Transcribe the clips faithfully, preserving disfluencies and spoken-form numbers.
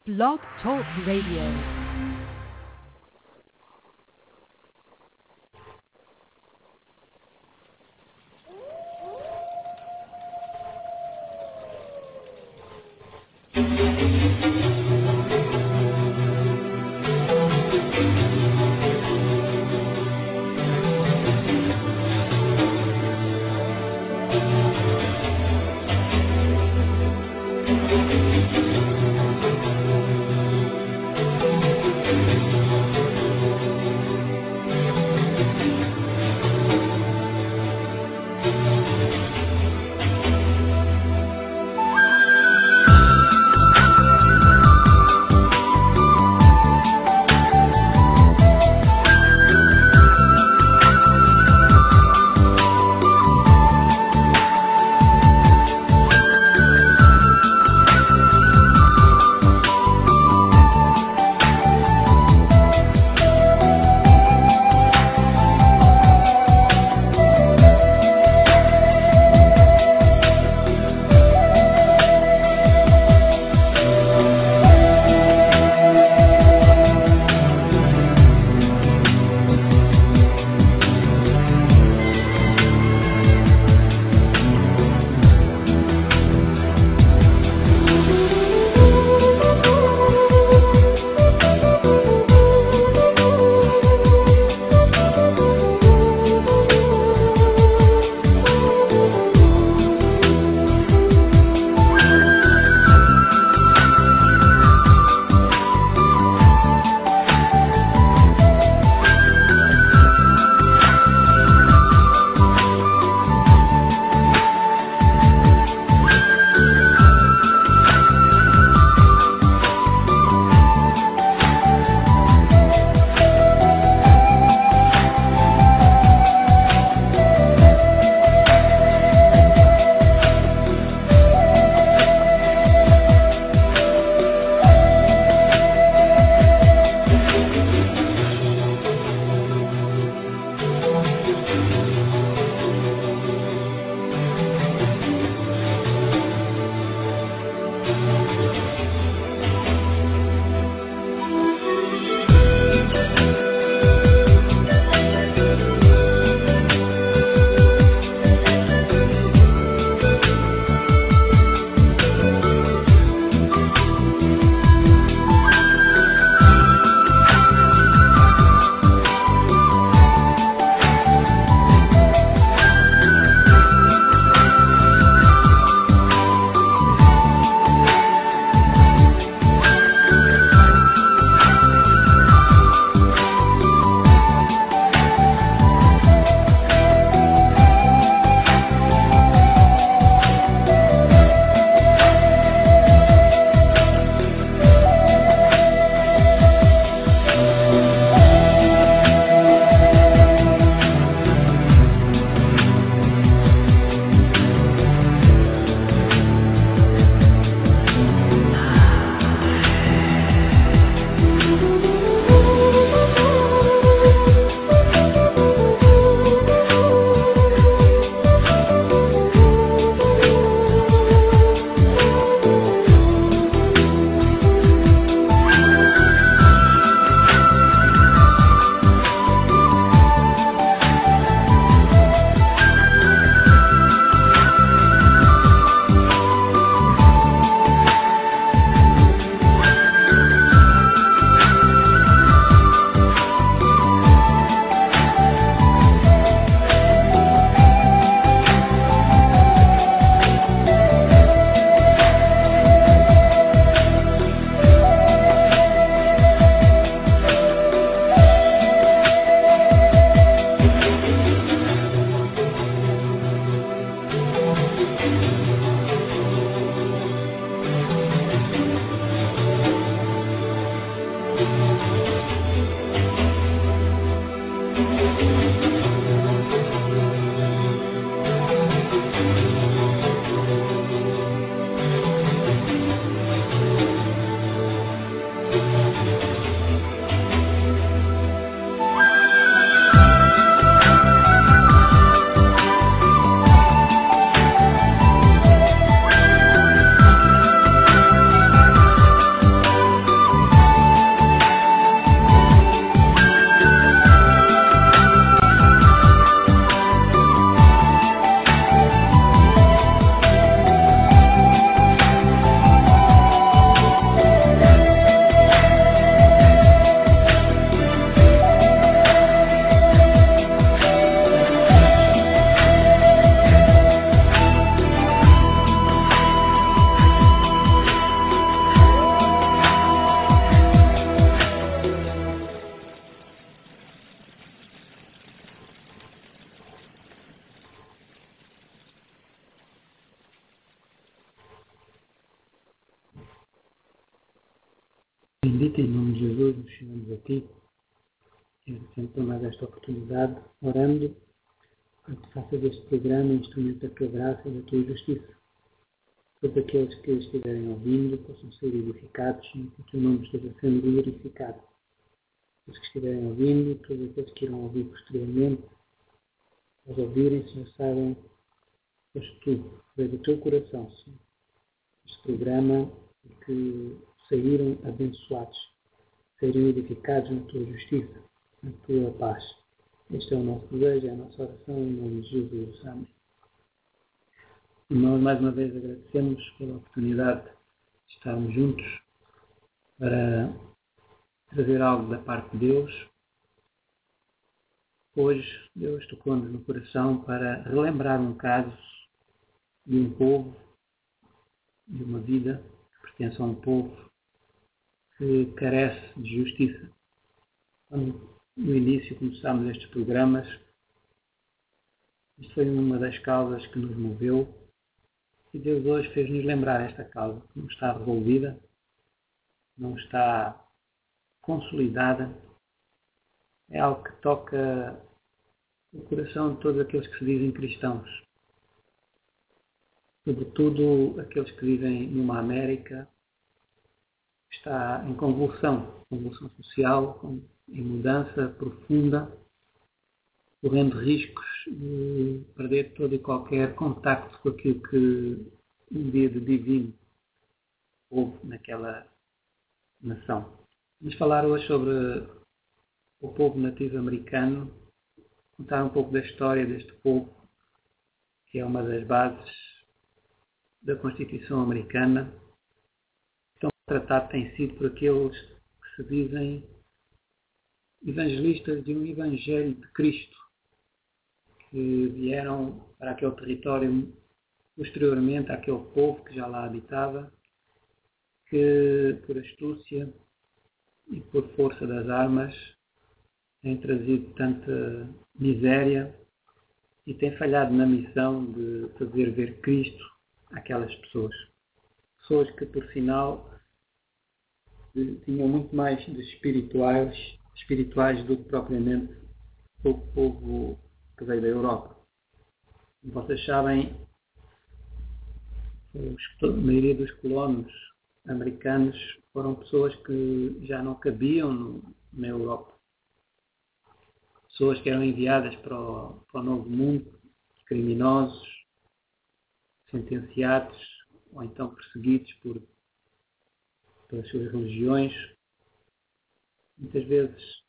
Blog Talk Radio. Bendito em nome de Jesus, nos chegamos a Ti, agradecendo por mais esta oportunidade, orando para que faças deste programa instrumento da Tua graça e da Tua justiça. Todos aqueles que estiverem ouvindo possam ser edificados e que o Teu nome esteja sendo glorificado. Os que estiverem ouvindo, todos aqueles que irão ouvir posteriormente, ao ouvirem, Senhor, saibam, pois Tu, desde o Teu coração, Senhor, este programa e que saíram abençoados, saíram edificados na Tua justiça, na Tua paz. Este é o nosso desejo, é a nossa oração, em nome de Jesus. Amém. E nós, mais uma vez, agradecemos pela oportunidade de estarmos juntos para trazer algo da parte de Deus. Hoje, Deus tocou-nos no coração para relembrar um caso de um povo, de uma vida que pertence a um povo que carece de justiça. Quando no início começámos estes programas, isto foi uma das causas que nos moveu e Deus hoje fez-nos lembrar esta causa, que não está resolvida, não está consolidada, é algo que toca o coração de todos aqueles que se dizem cristãos, sobretudo aqueles que vivem numa América que está em convulsão, convulsão social, em mudança profunda, correndo riscos de perder todo e qualquer contacto com aquilo que um dia de divino houve naquela nação. Vamos falar hoje sobre o povo nativo americano, contar um pouco da história deste povo, que é uma das bases da Constituição americana. Então, o tratado tem sido por aqueles que se dizem evangelistas de um Evangelho de Cristo, que vieram para aquele território posteriormente àquele povo que já lá habitava, que por astúcia e por força das armas tem trazido tanta miséria e tem falhado na missão de fazer ver Cristo àquelas pessoas. Pessoas que, por sinal, tinham muito mais de espirituais, espirituais do que propriamente o povo que veio da Europa. Como vocês sabem, a maioria dos colonos americanos foram pessoas que já não cabiam no, na Europa. Pessoas que eram enviadas para o, para o Novo Mundo, criminosos, sentenciados ou então perseguidos por, pelas suas religiões, muitas vezes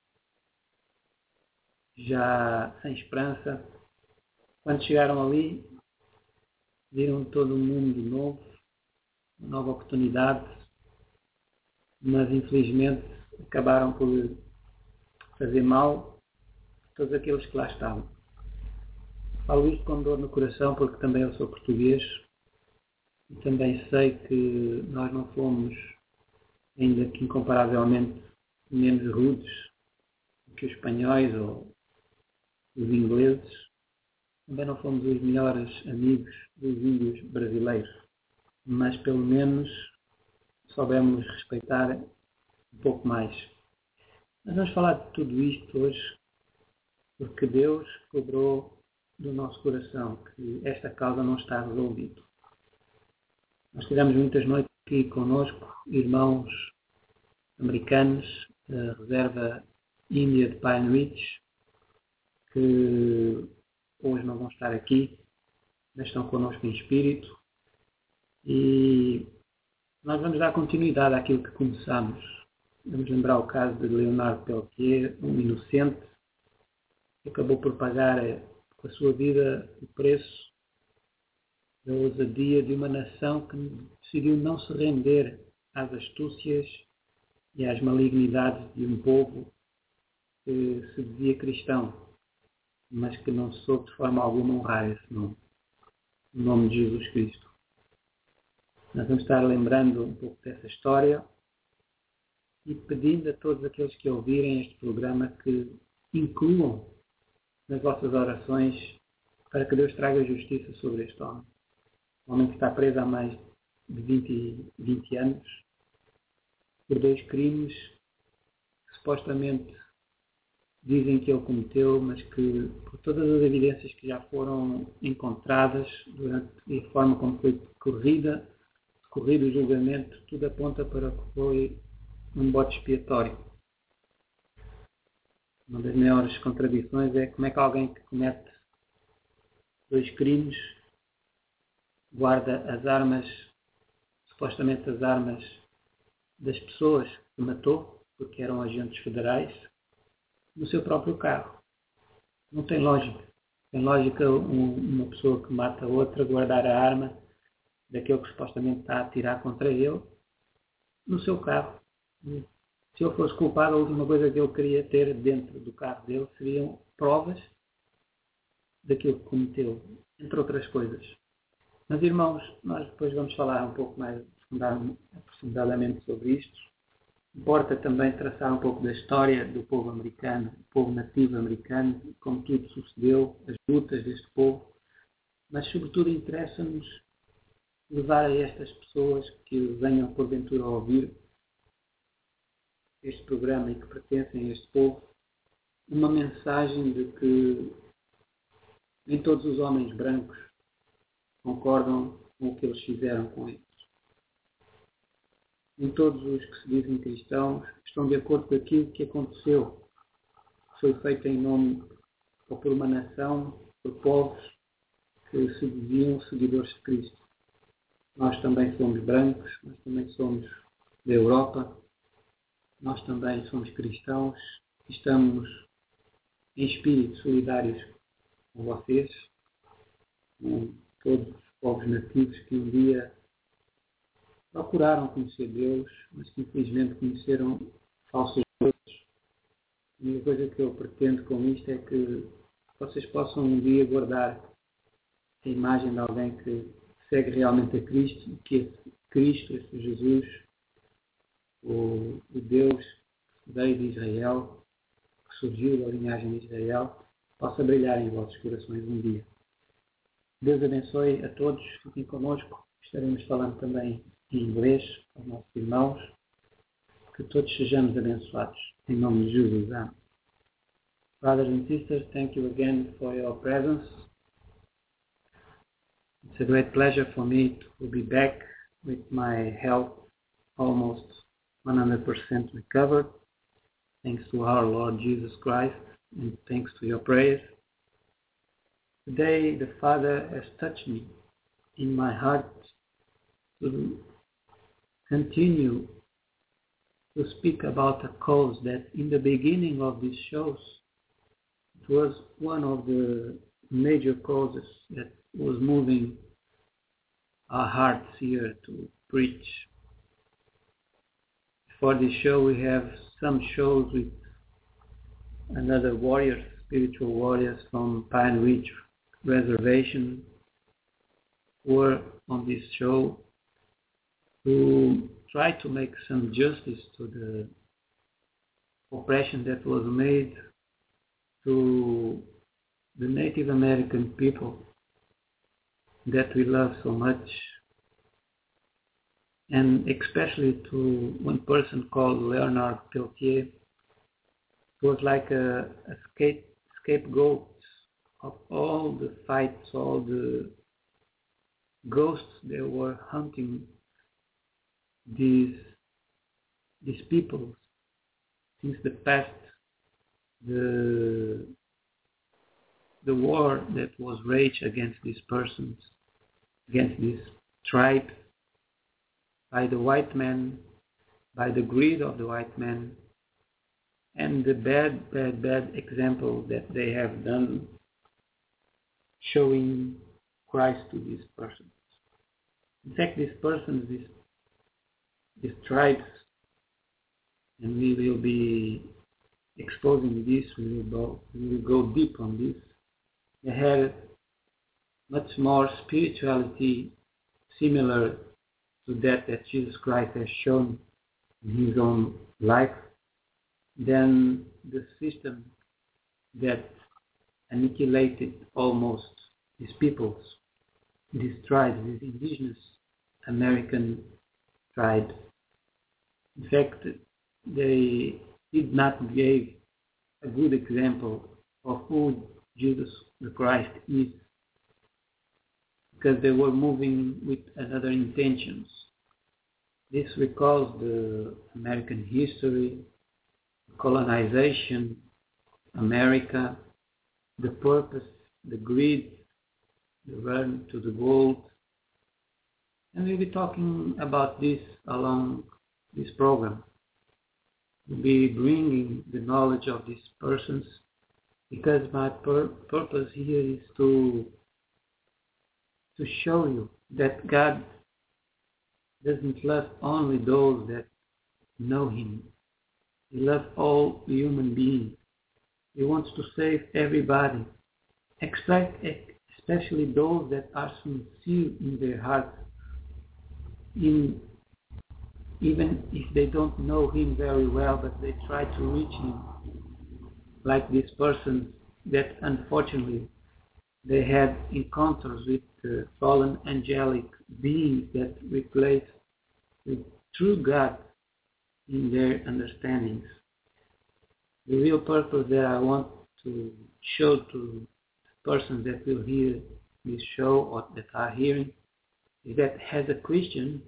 já sem esperança. Quando chegaram ali, viram todo um mundo novo, uma nova oportunidade, mas infelizmente acabaram por fazer mal a todos aqueles que lá estavam. Falo isto com dor no coração porque também eu sou português e também sei que nós não fomos, ainda que incomparavelmente, menos rudes que os espanhóis ou os ingleses. Também não fomos os melhores amigos dos índios brasileiros, mas pelo menos soubemos respeitar um pouco mais. Mas vamos falar de tudo isto hoje, porque Deus cobrou do nosso coração que esta causa não está resolvida. Nós tivemos muitas noites aqui conosco, irmãos americanos da reserva Índia de Pine Ridge, que hoje não vão estar aqui, mas estão connosco em espírito. E nós vamos dar continuidade àquilo que começamos. Vamos lembrar o caso de Leonardo Peltier, um inocente, que acabou por pagar com a sua vida o preço da ousadia de uma nação que decidiu não se render às astúcias e às malignidades de um povo que se dizia cristão, mas que não soube de forma alguma honrar esse nome, o nome de Jesus Cristo. Nós vamos estar lembrando um pouco dessa história e pedindo a todos aqueles que ouvirem este programa que incluam nas vossas orações para que Deus traga justiça sobre este homem. Um homem que está preso há mais de vinte, vinte anos por dois crimes que supostamente dizem que ele cometeu, mas que por todas as evidências que já foram encontradas durante a forma como foi decorrida, decorrido o julgamento, tudo aponta para que foi um bode expiatório. Uma das maiores contradições é como é que alguém que comete dois crimes guarda as armas, supostamente as armas das pessoas que matou, porque eram agentes federais, no seu próprio carro. Não tem lógica. Tem lógica um, uma pessoa que mata outra guardar a arma daquele que supostamente está a atirar contra ele no seu carro. Se ele fosse culpado, a última coisa que ele queria ter dentro do carro dele seriam provas daquilo que cometeu, entre outras coisas. Mas, irmãos, nós depois vamos falar um pouco mais aprofundadamente sobre isto. Importa também traçar um pouco da história do povo americano, do povo nativo americano, como tudo sucedeu, as lutas deste povo, mas sobretudo interessa-nos levar a estas pessoas que venham porventura a ouvir este programa e que pertencem a este povo, uma mensagem de que nem todos os homens brancos concordam com o que eles fizeram com eles. Nem todos os que se dizem cristãos estão de acordo com aquilo que aconteceu, que foi feito em nome ou por uma nação, por povos que se diziam seguidores de Cristo. Nós também somos brancos, nós também somos da Europa, nós também somos cristãos, estamos em espírito solidários com vocês, com todos os povos nativos que um dia procuraram conhecer Deus, mas que infelizmente conheceram falsos deuses. A única coisa que eu pretendo com isto é que vocês possam um dia guardar a imagem de alguém que segue realmente a Cristo, que esse Cristo, esse Jesus, o, o Deus que veio de Israel, que surgiu da linhagem de Israel, possa brilhar em vossos corações um dia. Deus abençoe a todos, fiquem connosco, estaremos falando também em inglês aos nossos irmãos, que todos sejamos abençoados. Em nome de Jesus. Amém. Brothers and sisters, thank you again for your presence. It's a great pleasure for me to be back with my health almost one hundred percent recovered, thanks to our Lord Jesus Christ and thanks to your prayers. Today the Father has touched me in my heart to continue to speak about a cause that in the beginning of these shows, it was one of the major causes that was moving our hearts here to preach. For this show we have some shows with another warriors, spiritual warriors from Pine Ridge Reservation who were on this show to try to make some justice to the oppression that was made to the Native American people that we love so much, and especially to one person called Leonard Peltier. It was like a, a scape, scapegoat of all the fights, all the ghosts that were hunting these these people since the past, the the war that was waged against these persons, against these tribes, by the white man, by the greed of the white man, and the bad, bad, bad example that they have done showing Christ to these persons. In fact, these persons, these, these tribes, and we will be exposing this, we will go, we will go deep on this. They had much more spirituality similar to that that Jesus Christ has shown in his own life than the system that annihilated almost these peoples, these tribes, these indigenous American tribes. In fact, they did not give a good example of who Jesus the Christ is, because they were moving with other intentions. This recalls the American history, colonization, America, the purpose, the greed, the run to the gold. And we'll be talking about this along this program. We'll be bringing the knowledge of these persons, because my pur- purpose here is to to show you that God doesn't love only those that know Him. He loves all human beings. He wants to save everybody, expect, especially those that are sincere in their hearts, in, even if they don't know Him very well, but they try to reach Him, like this person that unfortunately they had encounters with uh, fallen angelic beings that replace the true God in their understandings. The real purpose that I want to show to persons that will hear this show or that are hearing is that as a Christian,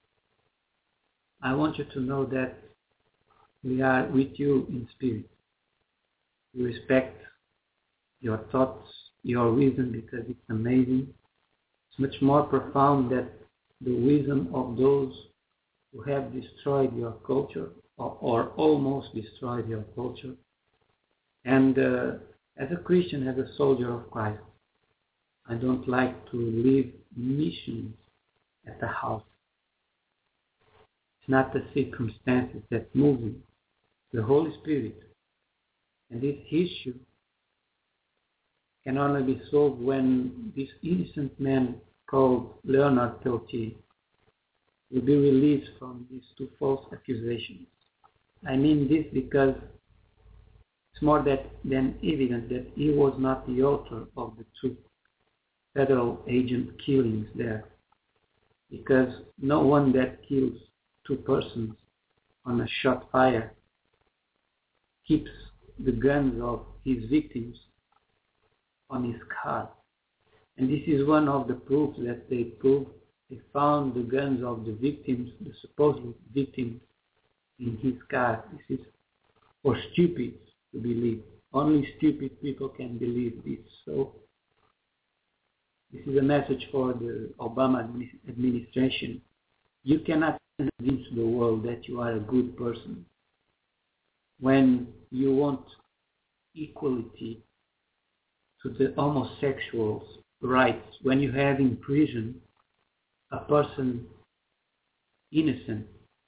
I want you to know that we are with you in spirit. We respect your thoughts, your wisdom, because it's amazing. It's much more profound than the wisdom of those who have destroyed your culture or, or almost destroyed your culture. And uh, as a Christian, as a soldier of Christ, I don't like to leave missions at the house. It's not the circumstances that move me, the Holy Spirit. And this issue can only be solved when this innocent man called Leonard Peltier will be released from these two false accusations. I mean this because it's more that, than evident that he was not the author of the two federal agent killings there, because no one that kills two persons on a shot fire keeps the guns of his victims on his car. And this is one of the proofs that they proved. They found the guns of the victims, the supposed victims, in his car. This is for stupids to believe. Only stupid people can believe this. So this is a message for the Obama administration. You cannot convince the world that you are a good person when you want equality to the homosexuals' rights, when you have in prison a person innocent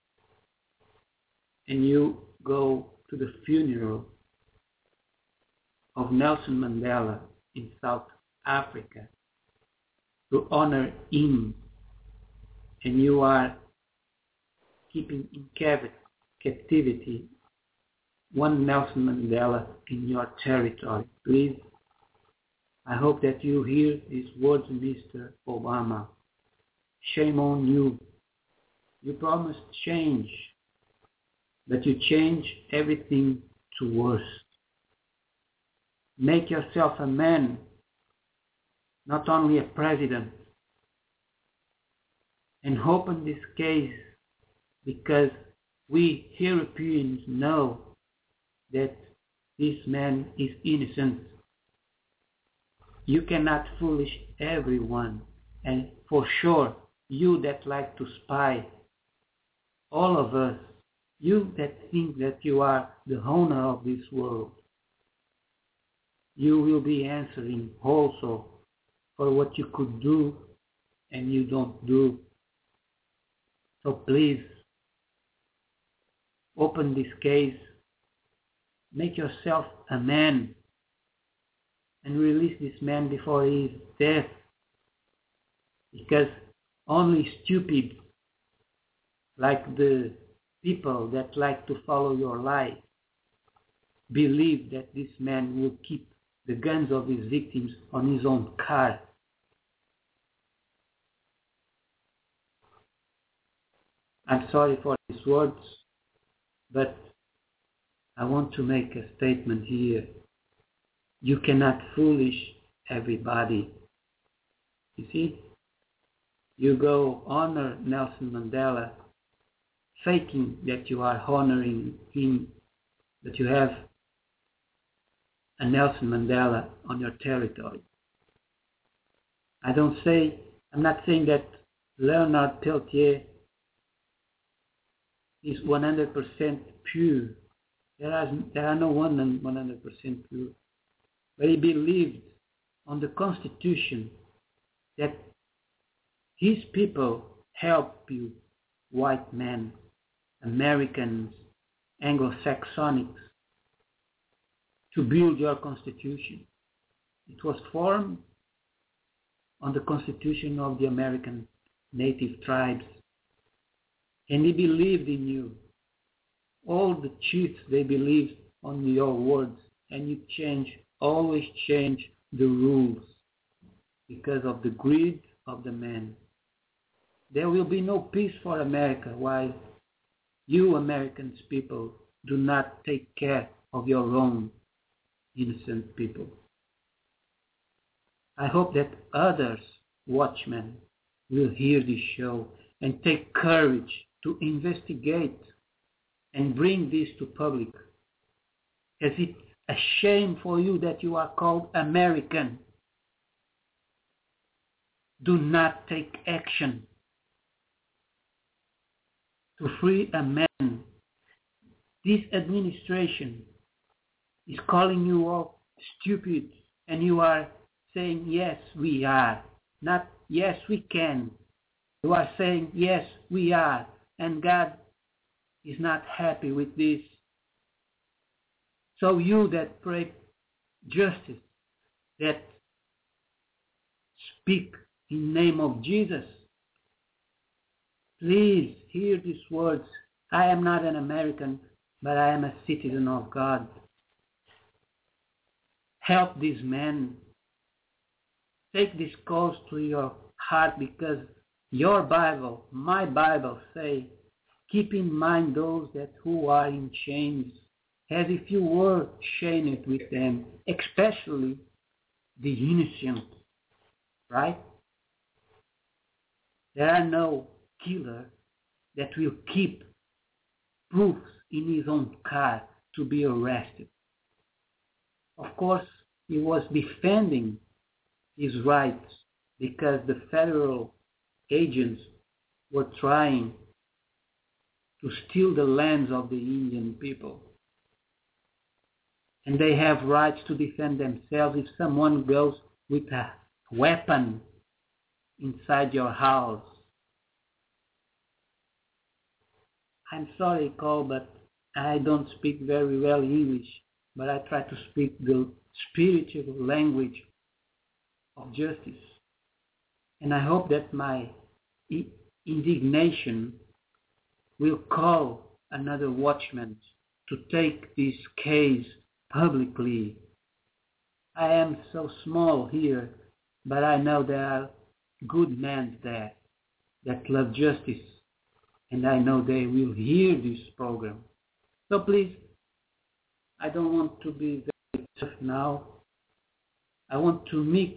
and you go to the funeral of Nelson Mandela in South Africa to honor him, and you are keeping in captivity one Nelson Mandela in your territory. Please, I hope that you hear these words, Mister Obama. Shame on you. You promised change, but you change everything to worse. Make yourself a man, not only a president, and open this case, because we Europeans know that this man is innocent. You cannot foolish everyone, and for sure, you that like to spy, all of us, you that think that you are the owner of this world, you will be answering also for what you could do and you don't do. So please, open this case, make yourself a man, and release this man before his death, because only stupid, like the people that like to follow your lie, believe that this man will keep the guns of his victims on his own car. I'm sorry for these words, But I want to make a statement here. You cannot foolish everybody. You see? You go honor Nelson Mandela, faking that you are honoring him, that you have a Nelson Mandela on your territory. I don't say, I'm not saying that Leonard Peltier is one hundred percent pure. There are, there are no one hundred percent pure. But he believed on the Constitution that his people help you, white men, Americans, Anglo-Saxonics, to build your Constitution. It was formed on the Constitution of the American native tribes. And he believed in you. All the chiefs, they believed on your words. And you change, always change the rules because of the greed of the man. There will be no peace for America while you Americans people do not take care of your own innocent people. I hope that others, watchmen, will hear this show and take courage to investigate and bring this to public. As it's a shame for you that you are called American. Do not take action to free a man. This administration is calling you all stupid, and you are saying, yes, we are. Not, yes, we can. You are saying, yes, we are. And God is not happy with this. So you that pray justice, that speak in the name of Jesus, please hear these words. I am not an American, but I am a citizen of God. Help these men. Take this cause to your heart, because your Bible, my Bible, say, keep in mind those that who are in chains, as if you were chained with them, especially the innocent, right? There are no killer that will keep proofs in his own car to be arrested. Of course, he was defending his rights because the federal agents were trying to steal the lands of the Indian people. And they have rights to defend themselves if someone goes with a weapon inside your house. I'm sorry, Cole, but I don't speak very well English, but I try to speak the spiritual language of justice. And I hope that my indignation will call another watchman to take this case publicly. I am so small here, but I know there are good men there that love justice, and I know they will hear this program. So please, I don't want to be very tough now. I want to mix.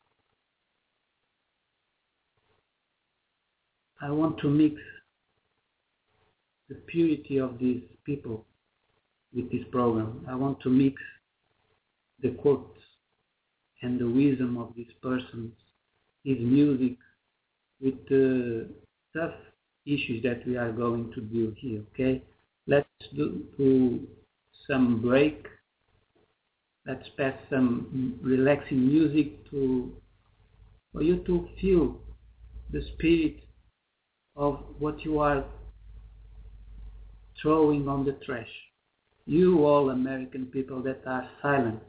I want to mix the purity of these people with this program. I want to mix the quotes and the wisdom of these persons, his music, with the tough issues that we are going to deal here, okay? Let's do, do some break. Let's pass some relaxing music to for you to feel the spirit of what you are throwing on the trash. You all American people that are silent.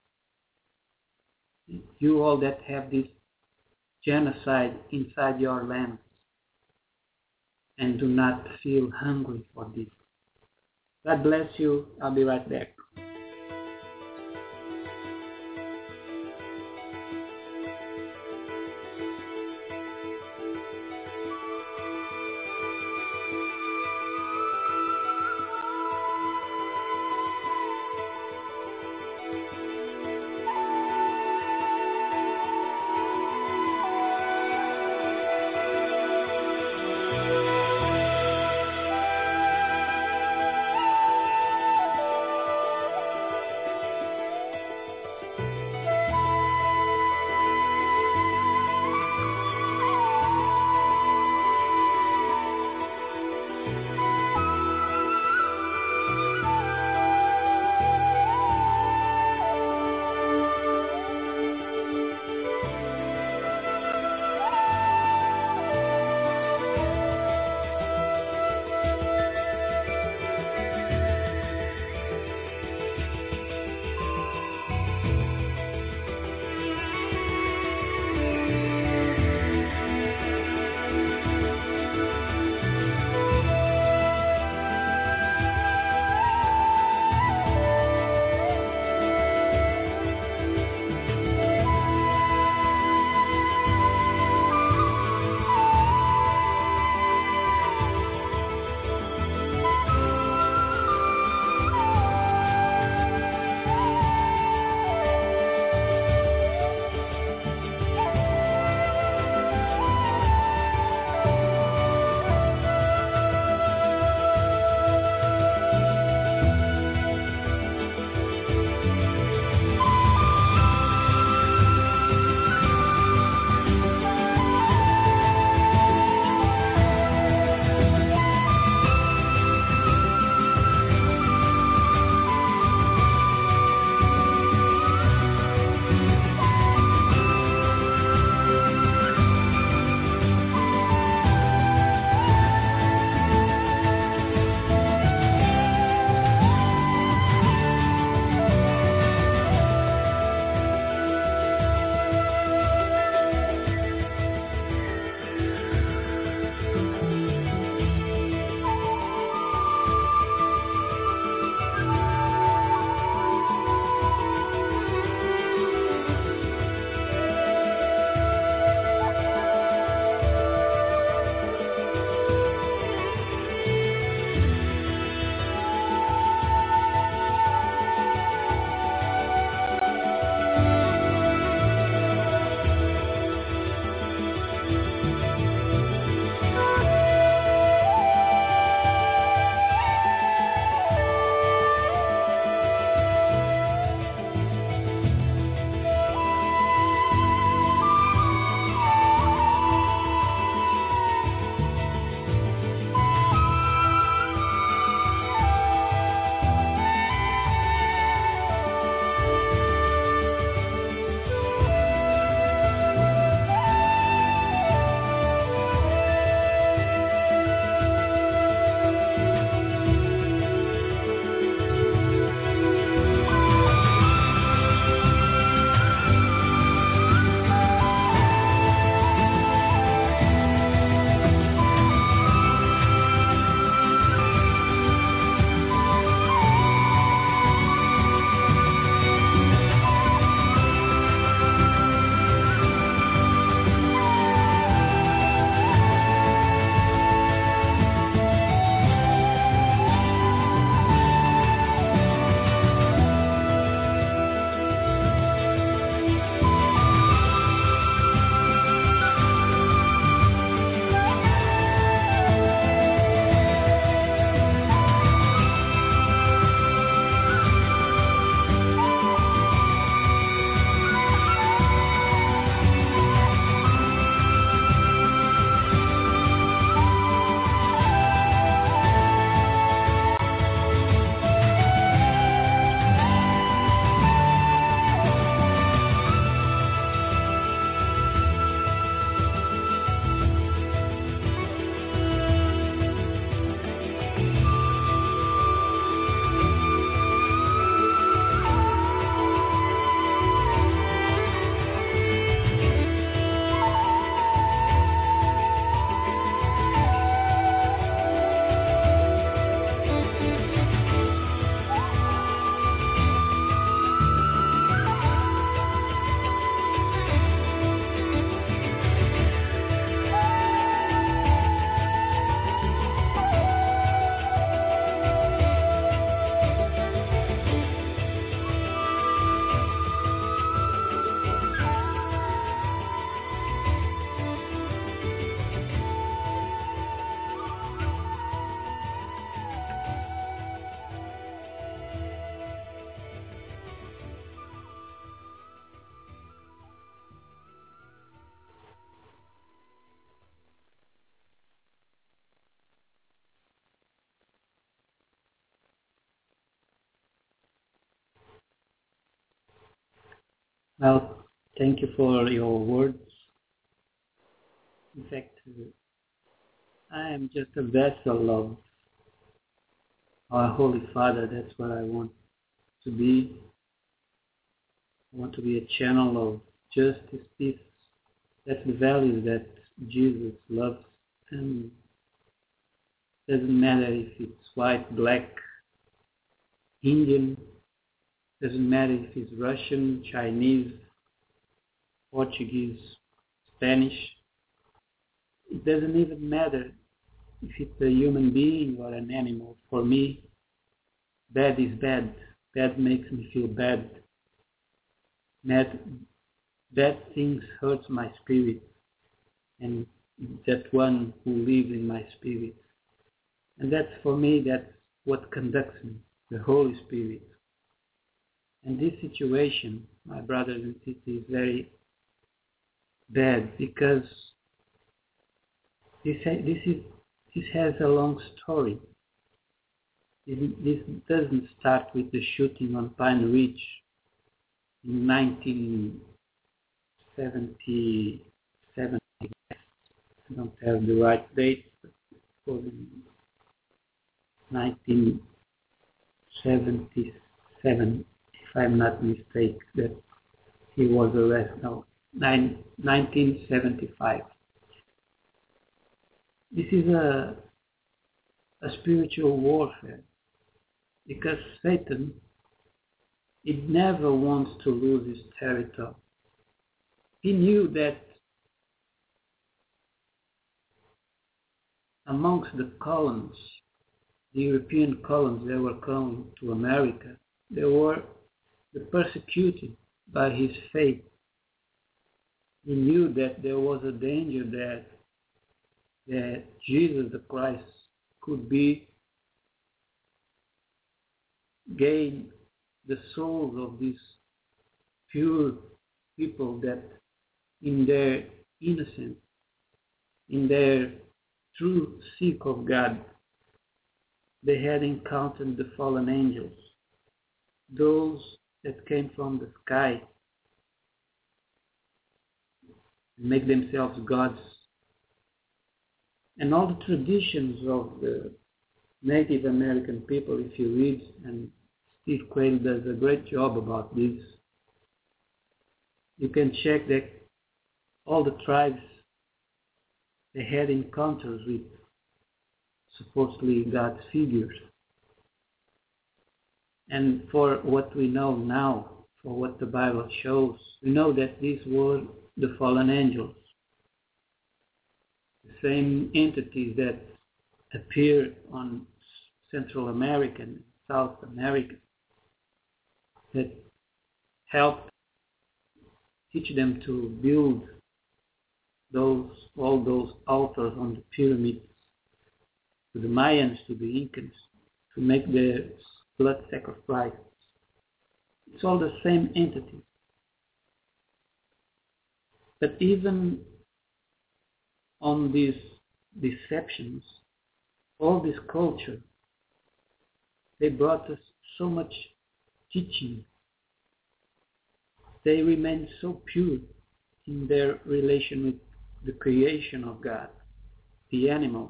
You all that have this genocide inside your land and do not feel hungry for this. God bless you. I'll be right back. Well, thank you for your words. In fact, I am just a vessel of our Holy Father. That's what I want to be. I want to be a channel of justice, peace. That's the values that Jesus loves. And it doesn't matter if it's white, black, Indian. It doesn't matter if it's Russian, Chinese, Portuguese, Spanish. It doesn't even matter if it's a human being or an animal. For me, bad is bad. Bad makes me feel bad. Bad, bad things hurt my spirit, and that one who lives in my spirit. And that's, for me, that's what conducts me, the Holy Spirit. And this situation, my brothers and sisters, is very bad because this, this, is, this has a long story. This, this doesn't start with the shooting on Pine Ridge in nineteen seventy-seven. I don't have the right date, but it was in nineteen seventy-seven, if I'm not mistaken, that he was arrested. No, nineteen seventy-five. This is a, a spiritual warfare because Satan, it never wants to lose his territory. He knew that amongst the colons, the European colons that were coming to America, they were persecuted by his faith. He knew that there was a danger that, that Jesus the Christ could be gain the souls of these pure people that in their innocence, in their true seek of God, they had encountered the fallen angels, those that came from the sky, make themselves gods. And all the traditions of the Native American people, if you read, and Steve Quayle does a great job about this, you can check that all the tribes, they had encounters with supposedly God's figures. And for what we know now, for what the Bible shows, we know that these were the fallen angels, the same entities that appear on Central America and South America, that helped teach them to build those all those altars on the pyramids, to the Mayans, to the Incans, to make their blood sacrifices. It's all the same entity. But even on these deceptions, all this culture, they brought us so much teaching. They remained so pure in their relation with the creation of God, the animals,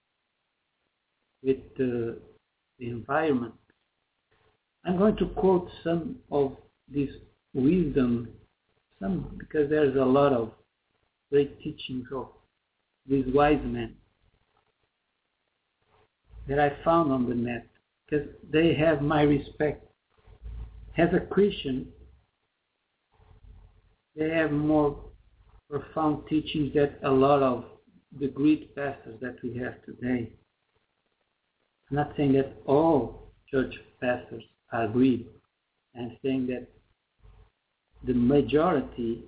with the, the environment. I'm going to quote some of this wisdom, some because there's a lot of great teachings of these wise men that I found on the net, because they have my respect. As a Christian, they have more profound teachings than a lot of the great pastors that we have today. I'm not saying that all church pastors are great. I'm saying that the majority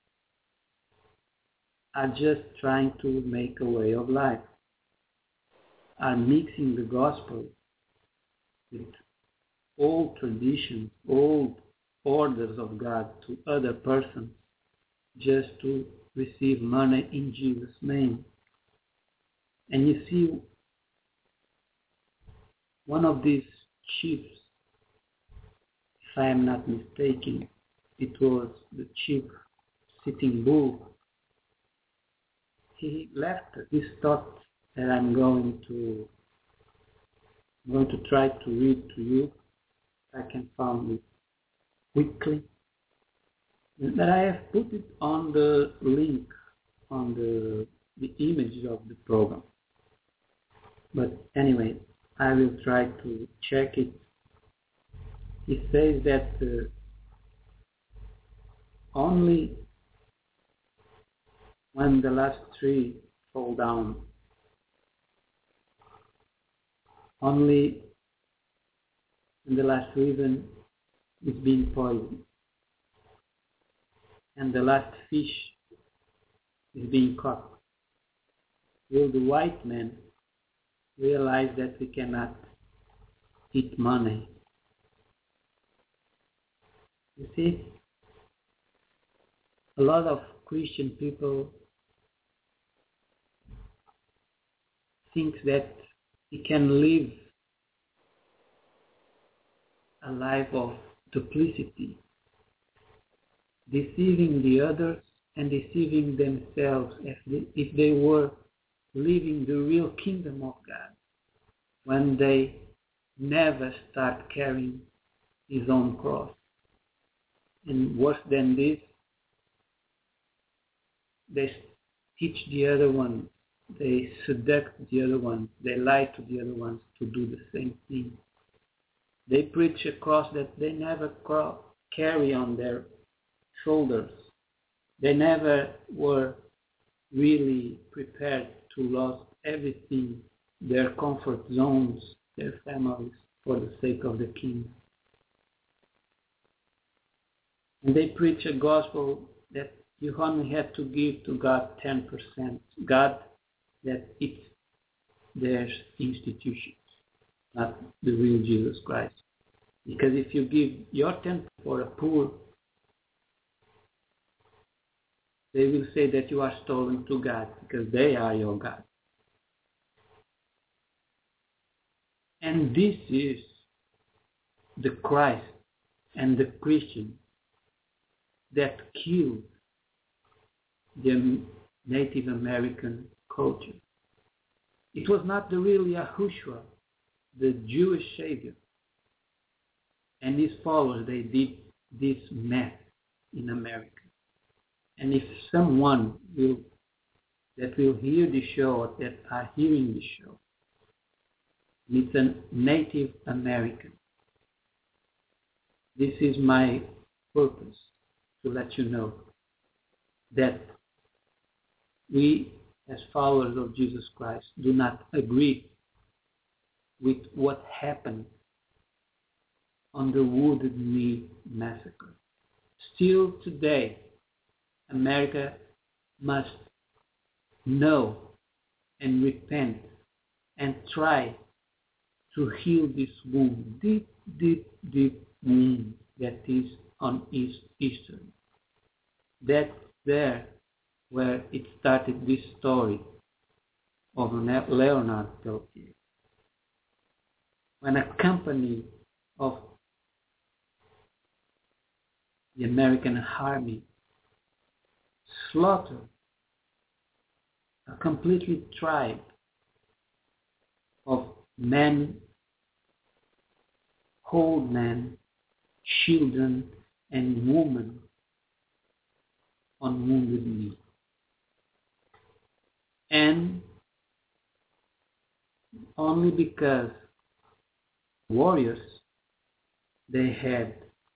are just trying to make a way of life, are mixing the gospel with old traditions, old orders of God to other persons just to receive money in Jesus' name. And you see, one of these chiefs, if I am not mistaken, it was the chief Sitting Bull, he left this thought that I'm going to I'm going to try to read to you. I can find it quickly. But I have put it on the link, on the, the images of the program. But anyway, I will try to check it. It says that uh, only when the last tree fall down, only when the last ribbon is being poisoned, and the last fish is being caught, will the white man realize that we cannot eat money? You see, a lot of Christian people think that we can live a life of duplicity, deceiving the others and deceiving themselves as they, if they were living the real kingdom of God, when they never start carrying his own cross. And worse than this, they teach the other ones, they seduce the other ones, they lie to the other ones to do the same thing. They preach a cross that they never carry on their shoulders. They never were really prepared to lose everything, their comfort zones, their families, for the sake of the King. And they preach a gospel that you only have to give to God ten percent. God, that it's their institutions, not the real Jesus Christ. Because if you give your ten percent for a poor, they will say that you are stolen to God because they are your God. And this is the Christ and the Christian that killed the Native American culture. It was not the real Yahushua, the Jewish Savior, and his followers. They did this mess in America. And if someone will that will hear the show or that are hearing the show, it's a Native American, this is my purpose, to let you know that we, as followers of Jesus Christ, do not agree with what happened on the Wounded Knee massacre. Still today, America must know and repent and try to heal this wound, deep, deep, deep wound that is on East Eastern. That's there where it started, this story of Leonard Peltier. When a company of the American Army slaughtered a completely tribe of men, old men, children, and women on Wounded Knee. And only because warriors they had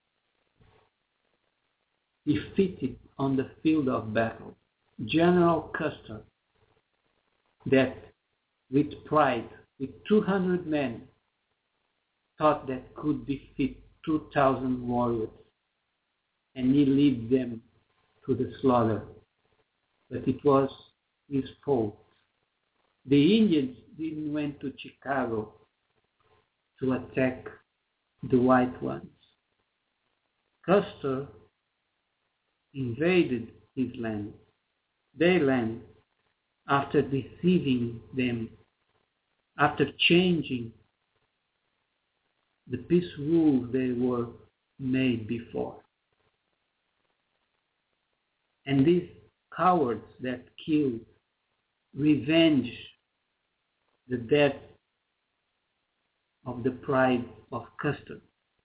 defeated on the field of battle General Custer, that with pride, with two hundred men, thought that could defeat two thousand warriors, and he led them to the slaughter. But it was his fault. The Indians didn't went to Chicago to attack the white ones. Custer invaded his land, their land, after deceiving them, after changing the peace rules they were made before. And these cowards that killed revenge the death of the pride of custard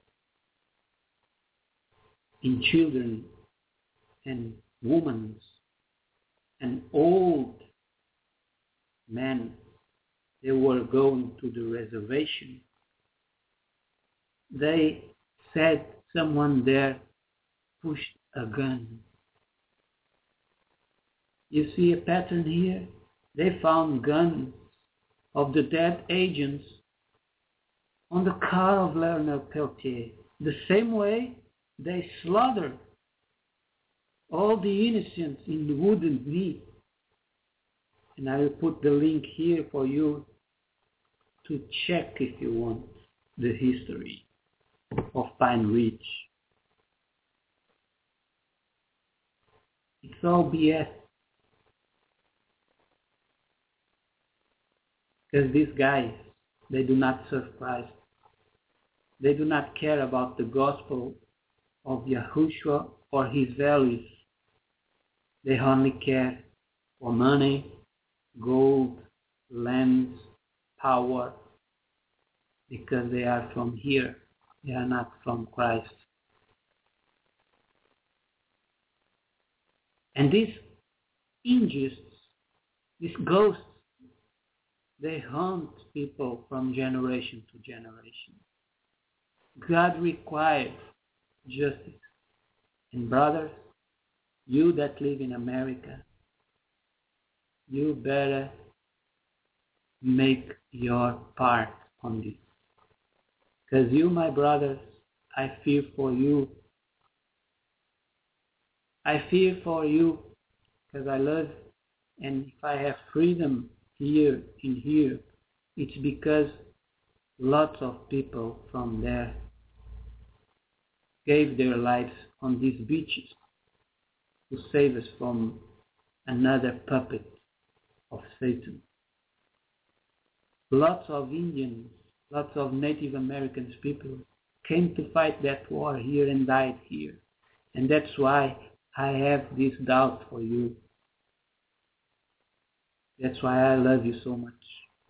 in children and women and old men. They were going to the reservation. They said someone there pushed a gun. You see a pattern here? They found guns of the dead agents on the car of Leonard Peltier. The same way they slaughtered all the innocents in the Wounded Knee. And I will put the link here for you to check if you want the history of Pine Ridge. It's all B S. Because these guys, they do not serve Christ. They do not care about the gospel of Yahushua or his values. They only care for money, gold, lands, power, because they are from here. They are not from Christ. And these injustices, these ghosts, they haunt people from generation to generation. God requires justice. And brothers, you that live in America, you better make your part on this. Because you, my brothers, I fear for you. I fear for you because I love, and if I have freedom here in here, it's because lots of people from there gave their lives on these beaches to save us from another puppet of Satan. Lots of Indians, lots of Native Americans people came to fight that war here and died here. And that's why I have this doubt for you. That's why I love you so much.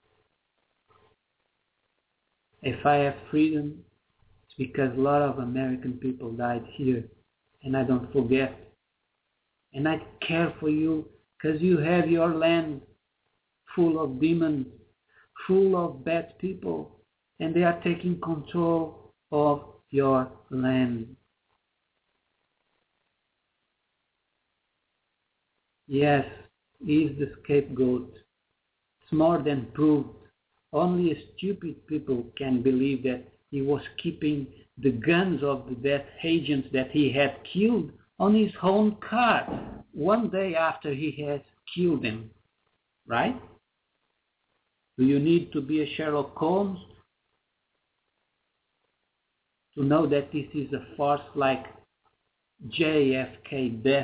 If I have freedom, it's because a lot of American people died here, and I don't forget. And I care for you because you have your land full of demons, full of bad people, and they are taking control of your land. Yes, he is the scapegoat. It's more than proved. Only stupid people can believe that he was keeping the guns of the death agents that he had killed on his own car one day after he had killed them. Right? Do you need to be a Sherlock Holmes to know that this is a farce like J F K death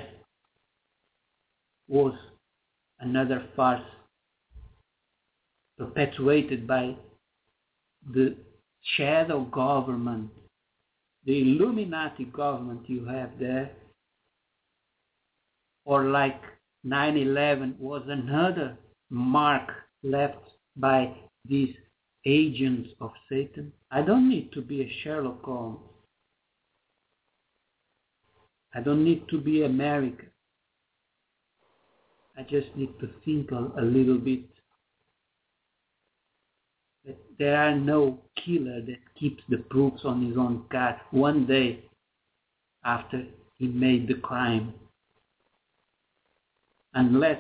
was another farce perpetuated by the shadow government, the Illuminati government you have there, or like nine eleven was another mark left by these agents of Satan? I don't need to be a Sherlock Holmes. I don't need to be American. I just need to think a, a little bit. That there are no killer that keeps the proofs on his own car one day after he made the crime. Unless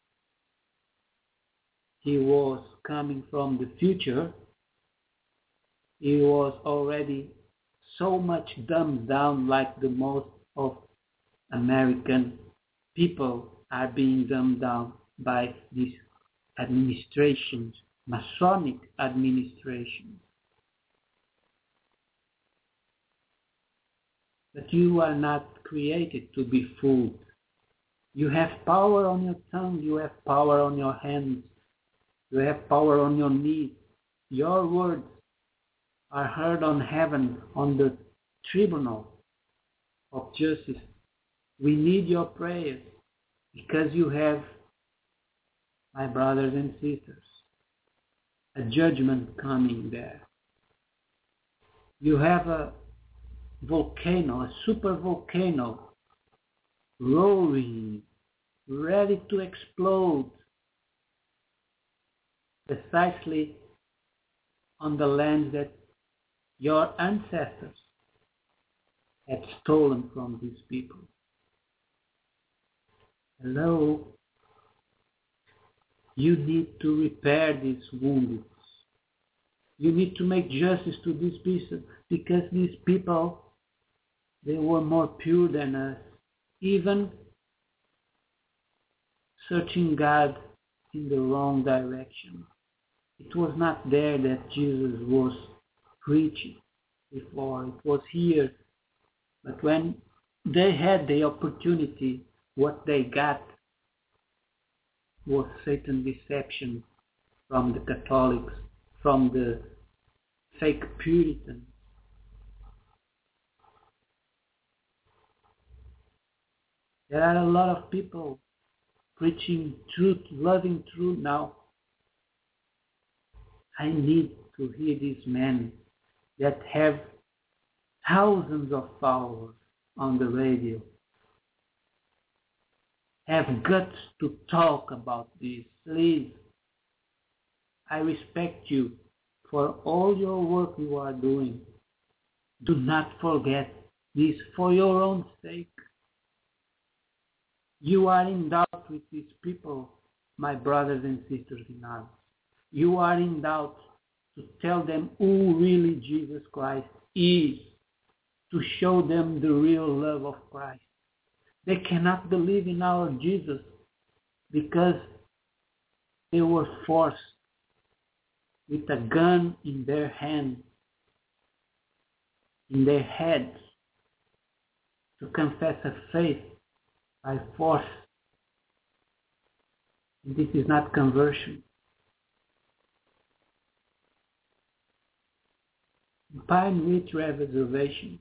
he was coming from the future, he was already so much dumbed down like the most of American people are being dumbed down by these administrations, Masonic administrations. But you are not created to be fooled. You have power on your tongue, you have power on your hands, you have power on your knees. Your words are heard on heaven, on the tribunal of justice. We need your prayers. Because you have, my brothers and sisters, a judgment coming there. You have a volcano, a super volcano, roaring, ready to explode, precisely on the land that your ancestors had stolen from these people. Hello? You need to repair these wounds. You need to make justice to these people, because these people, they were more pure than us, even searching God in the wrong direction. It was not there that Jesus was preaching before. It was here. But when they had the opportunity, what they got was Satan's deception from the Catholics, from the fake Puritans. There are a lot of people preaching truth, loving truth now. I need to hear these men that have thousands of followers on the radio, have guts to talk about this. Please, I respect you for all your work you are doing. Do not forget this for your own sake. You are in doubt with these people, my brothers and sisters in arms. You are in doubt to tell them who really Jesus Christ is, to show them the real love of Christ. They cannot believe in our Jesus because they were forced with a gun in their hand, in their heads, to confess a faith by force. And this is not conversion. In Pine Ridge Reservation,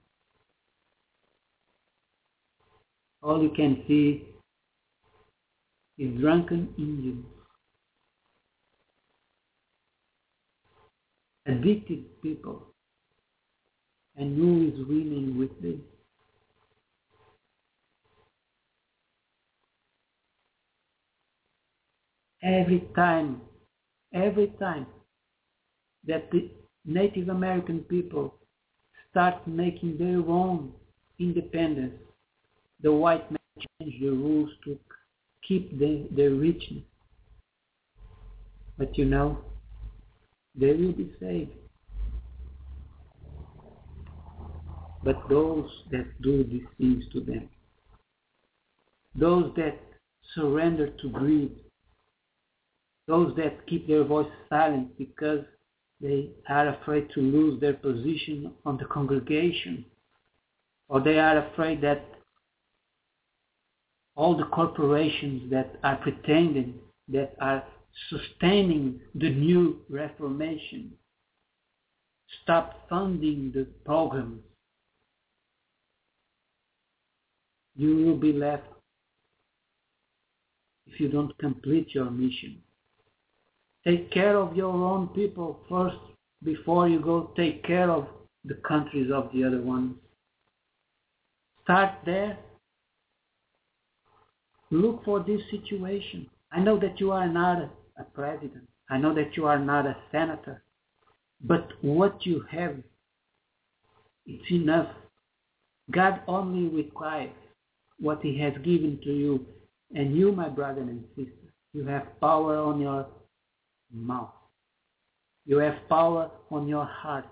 all you can see is drunken Indians, addicted people, and who is winning with this? Every time, every time that the Native American people start making their own independence, the white men change the rules to keep the, their richness. But you know, they will be saved. But those that do these things to them, those that surrender to greed, those that keep their voice silent because they are afraid to lose their position on the congregation, or they are afraid that all the corporations that are pretending, that are sustaining the new Reformation, stop funding the programs, you will be left if you don't complete your mission. Take care of your own people first before you go take care of the countries of the other ones. Start there. Look for this situation. I know that you are not a, a president. I know that you are not a senator. But what you have, it's enough. God only requires what He has given to you. And you, my brother and sister, you have power on your mouth. You have power on your heart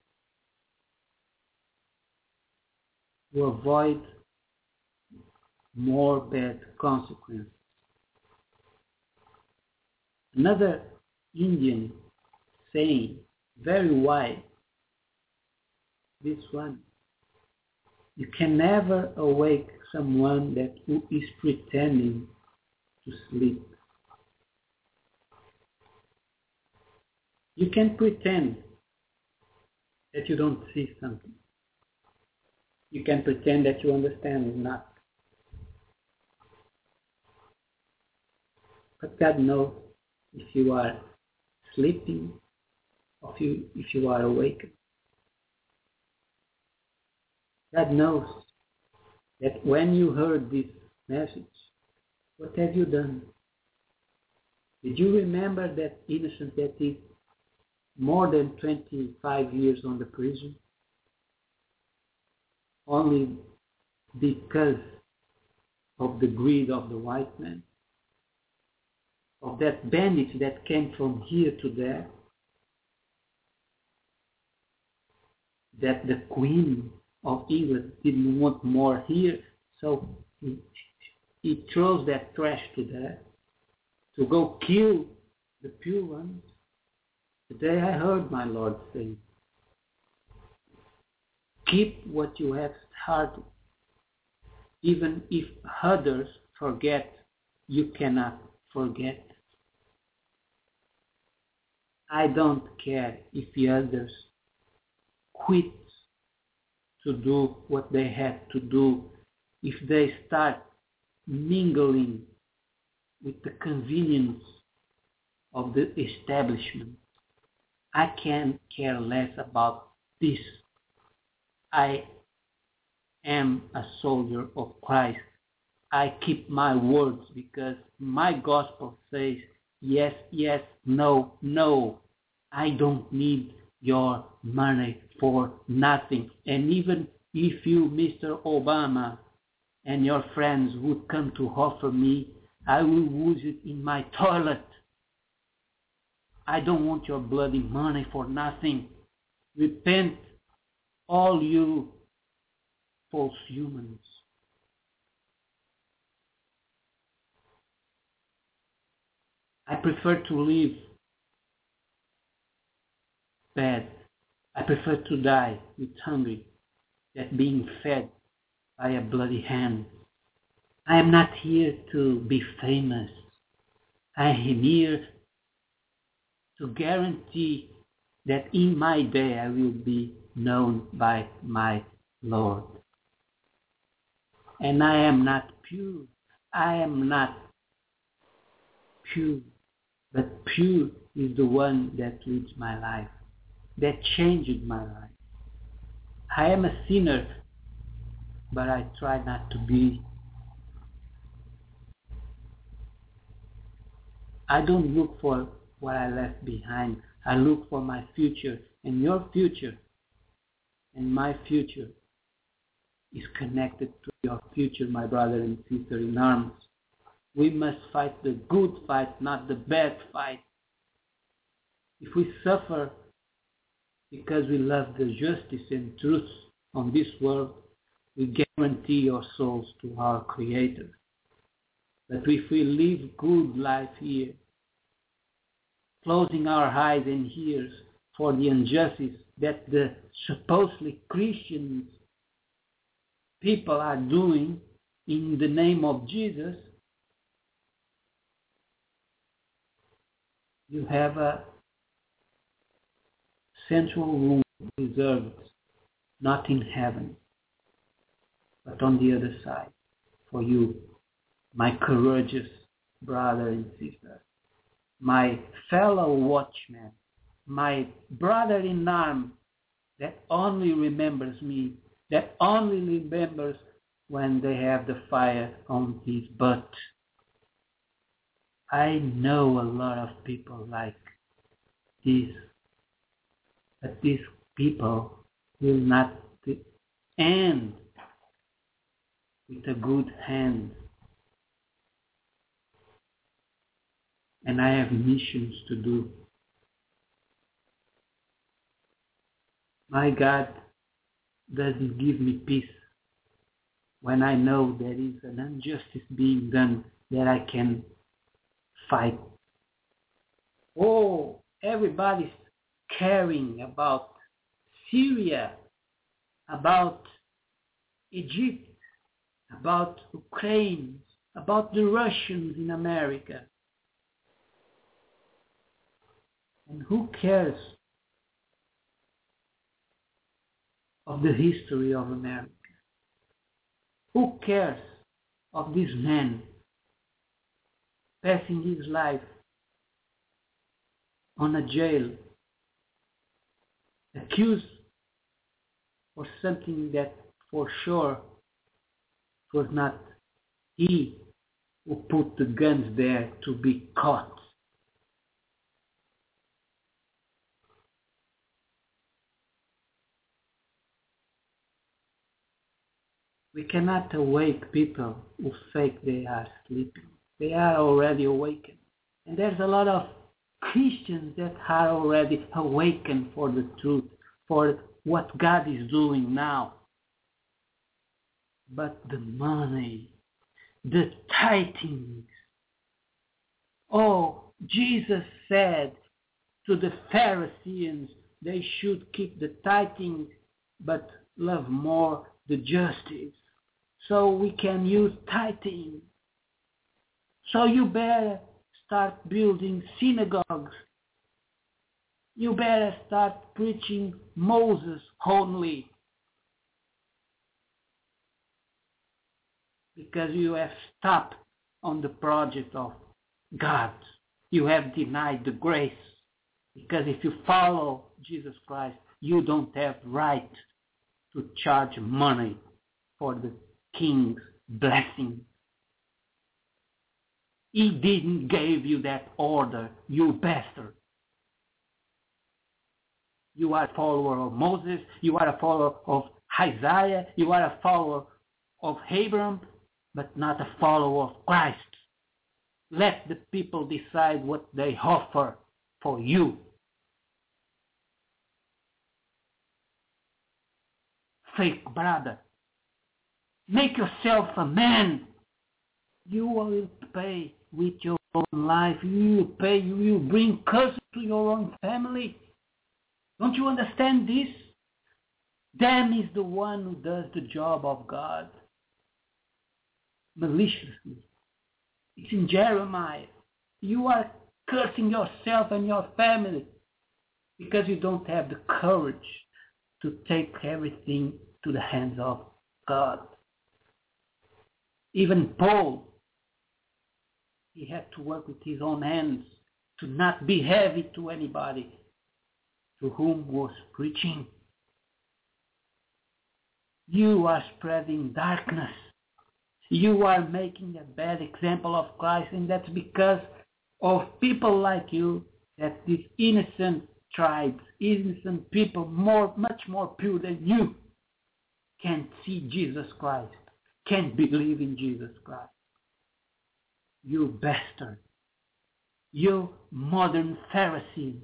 to avoid more bad consequences. Another Indian saying, very wise, this one: you can never awake someone that who is pretending to sleep. You can pretend that you don't see something. You can pretend that you understand not. But God knows if you are sleeping or if you, if you are awake. God knows that when you heard this message, what have you done? Did you remember that innocent that is more than twenty-five years on the prison? Only because of the greed of the white man? Of that bandit that came from here to there? That the Queen of England didn't want more here, so he, he throws that trash to there to go kill the pure ones. Today I heard my Lord say, keep what you have started. Even if others forget, you cannot forget. I don't care if the others quit to do what they have to do, if they start mingling with the convenience of the establishment. I can care less about this. I am a soldier of Christ. I keep my words because my gospel says yes, yes, no, no. I don't need your money for nothing. And even if you, Mister Obama, and your friends would come to offer me, I will use it in my toilet. I don't want your bloody money for nothing. Repent, all you false humans. I prefer to live bad. I prefer to die with hunger than being fed by a bloody hand. I am not here to be famous. I am here to guarantee that in my day I will be known by my Lord. And I am not pure. I am not pure. But pure is the one that leads my life, that changed my life. I am a sinner, but I try not to be. I don't look for what I left behind. I look for my future, and your future and my future is connected to your future, my brother and sister in arms. We must fight the good fight, not the bad fight. If we suffer because we love the justice and truth on this world, we guarantee our souls to our Creator. But if we live good life here, closing our eyes and ears for the injustice that the supposedly Christian people are doing in the name of Jesus, you have a central room reserved, not in heaven, but on the other side, for you, my courageous brother and sister, my fellow watchman, my brother in arms that only remembers me, that only remembers when they have the fire on his butt. I know a lot of people like this, but these people will not end with a good hand. And I have missions to do. My God doesn't give me peace when I know there is an injustice being done that I can fight. Oh, everybody's caring about Syria, about Egypt, about Ukraine, about the Russians in America. And who cares of the history of America? Who cares of these men passing his life on a jail, accused for something that for sure was not he who put the guns there to be caught. We cannot awake people who fake they are sleeping. They are already awakened. And there's a lot of Christians that are already awakened for the truth, for what God is doing now. But the money, the tithings. Oh, Jesus said to the Pharisees they should keep the tithing but love more the justice. So we can use tithing. So you better start building synagogues. You better start preaching Moses only. Because you have stopped on the project of God. You have denied the grace. Because if you follow Jesus Christ, you don't have right to charge money for the king's blessing. He didn't give you that order, you bastard. You are a follower of Moses, you are a follower of Isaiah, you are a follower of Abraham, but not a follower of Christ. Let the people decide what they offer for you. Fake brother. Make yourself a man. You will pay with your own life. You will pay. You will bring curse to your own family. Don't you understand this? Damn is the one who does the job of God maliciously. It's in Jeremiah. You are cursing yourself and your family because you don't have the courage to take everything to the hands of God. Even Paul, he had to work with his own hands to not be heavy to anybody to whom was preaching. You are spreading darkness. You are making a bad example of Christ, and that's because of people like you that these innocent tribes, innocent people, more, much more pure than you, can see Jesus Christ, can believe in Jesus Christ. You bastard. You modern Pharisee.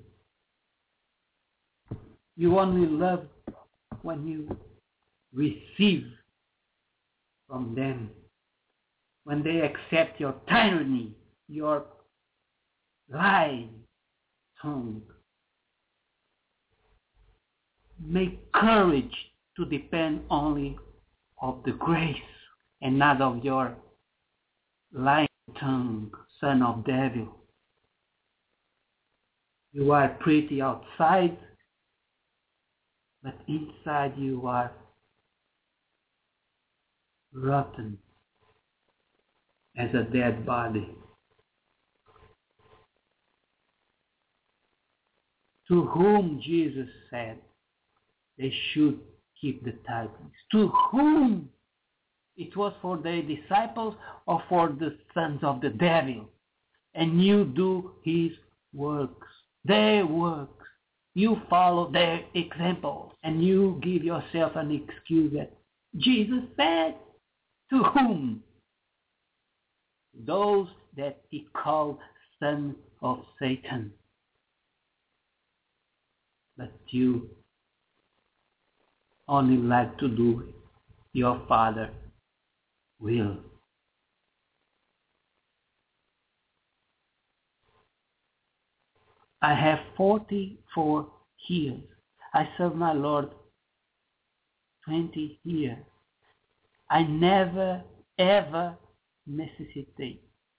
You only love when you receive from them. When they accept your tyranny, your lying tongue. Make courage to depend only of the grace and not of your lying tongue, son of devil. You are pretty outside, but inside you are rotten as a dead body. To whom Jesus said they should keep the tithings. To whom? It was for the disciples or for the sons of the devil. And you do his works, their works. You follow their examples. And you give yourself an excuse that Jesus said. To whom? Those that he called sons of Satan. But you only like to do your Father's will. I have forty-four years. I serve my Lord twenty years. I never, ever necessitate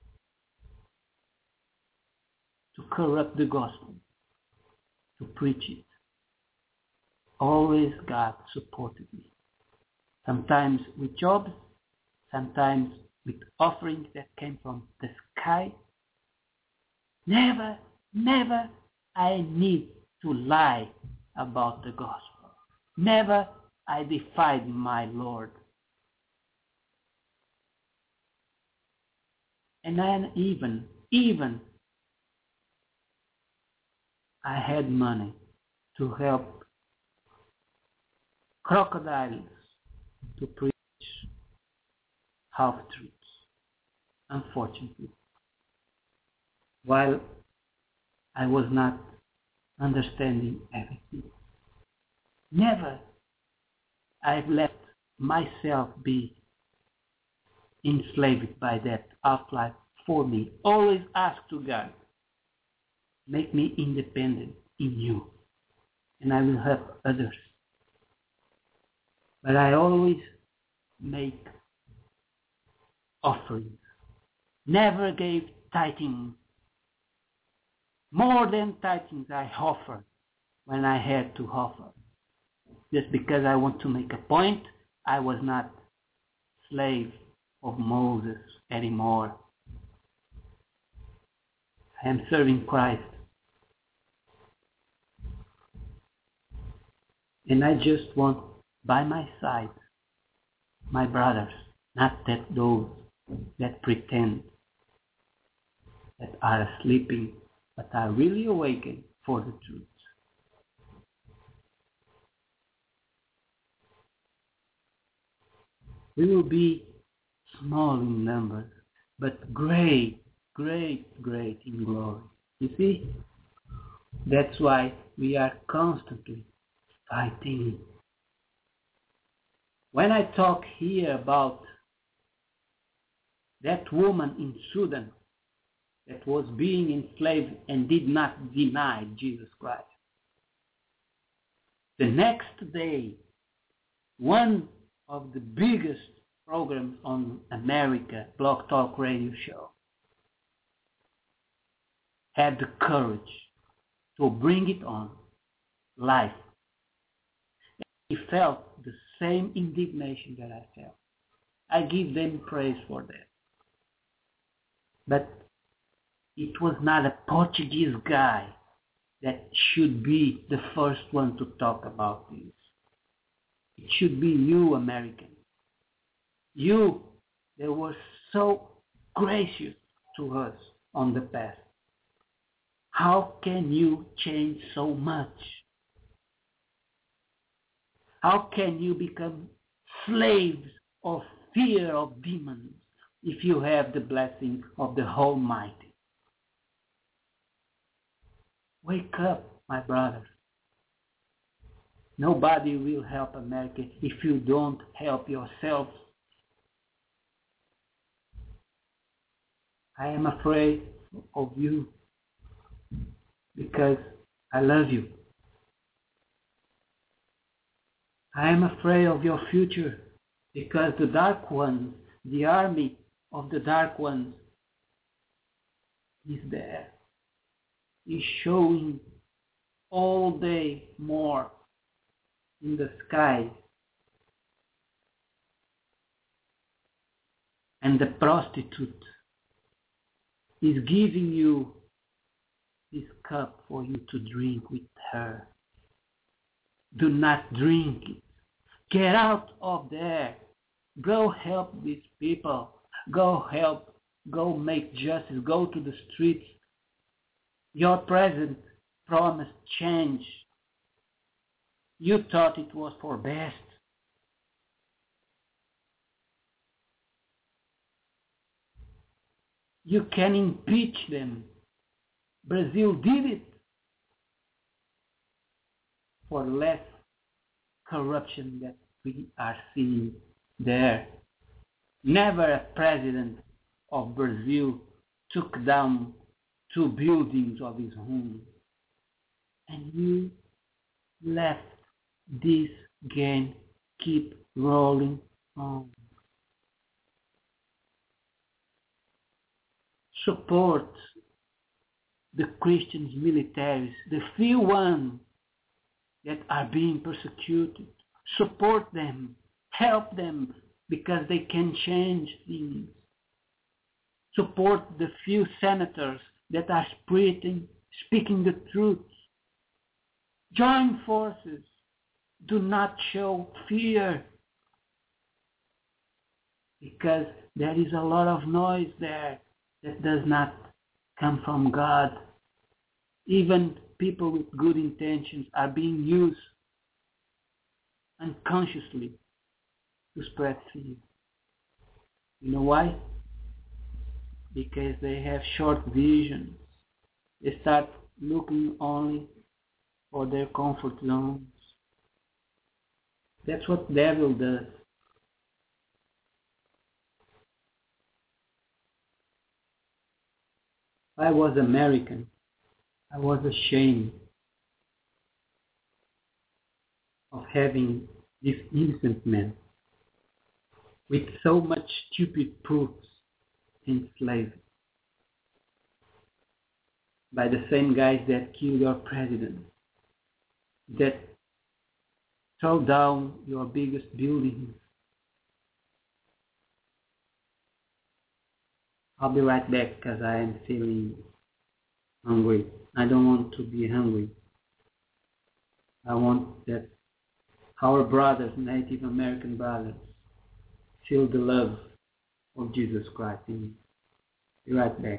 to corrupt the gospel, to preach it. Always God supported me. Sometimes with jobs, sometimes with offerings that came from the sky, Never, never I need to lie about the gospel. Never I defied my Lord. And then even, even I had money to help crocodiles to preach half-truths, unfortunately, while I was not understanding everything. Never I've let myself be enslaved by that half-life for me. Always ask to God, make me independent in you, and I will help others. But I always make offerings. Never gave tithing. More than tithings I offered when I had to offer. Just because I want to make a point, I was not slave of Moses anymore. I am serving Christ. And I just want by my side my brothers, not that those that pretend that are sleeping but are really awakened for the truth. We will be small in numbers, but great, great, great in glory. You see? That's why we are constantly fighting. When I talk here about that woman in Sudan that was being enslaved and did not deny Jesus Christ, the next day, one of the biggest programs on America, Blog Talk Radio Show, had the courage to bring it on live. He felt the same indignation that I felt. I give them praise for that. But it was not a Portuguese guy that should be the first one to talk about this. It should be you, Americans. You, they were so gracious to us on the past. How can you change so much? How can you become slaves of fear of demons if you have the blessing of the Almighty? Wake up, my brothers. Nobody will help America if you don't help yourselves. I am afraid of you because I love you. I am afraid of your future because the dark ones, the army of the dark ones is there. Is showing all day more in the sky. And the prostitute is giving you this cup for you to drink with her. Do not drink it. Get out of there. Go help these people. Go help. Go make justice. Go to the streets. Your president promised change. You thought it was for best. You can impeach them. Brazil did it for less corruption that we are seeing there. Never a president of Brazil took down two buildings of his home. And you left this game keep rolling on. Support the Christians militaries, the few ones that are being persecuted. Support them. Help them because they can change things. Support the few senators that are spreading, speaking the truth. Join forces. Do not show fear, because there is a lot of noise there that does not come from God. Even people with good intentions are being used unconsciously to spread fear. You know why? Because they have short visions. They start looking only for their comfort zones. That's what the devil does. I was American. I was ashamed of having this innocent man with so much stupid proofs enslaved by the same guys that killed your president, that throw down your biggest buildings. I'll be right back because I am feeling hungry. I don't want to be hungry. I want that our brothers, Native American brothers, feel the love of Jesus Christ in me. Be right back.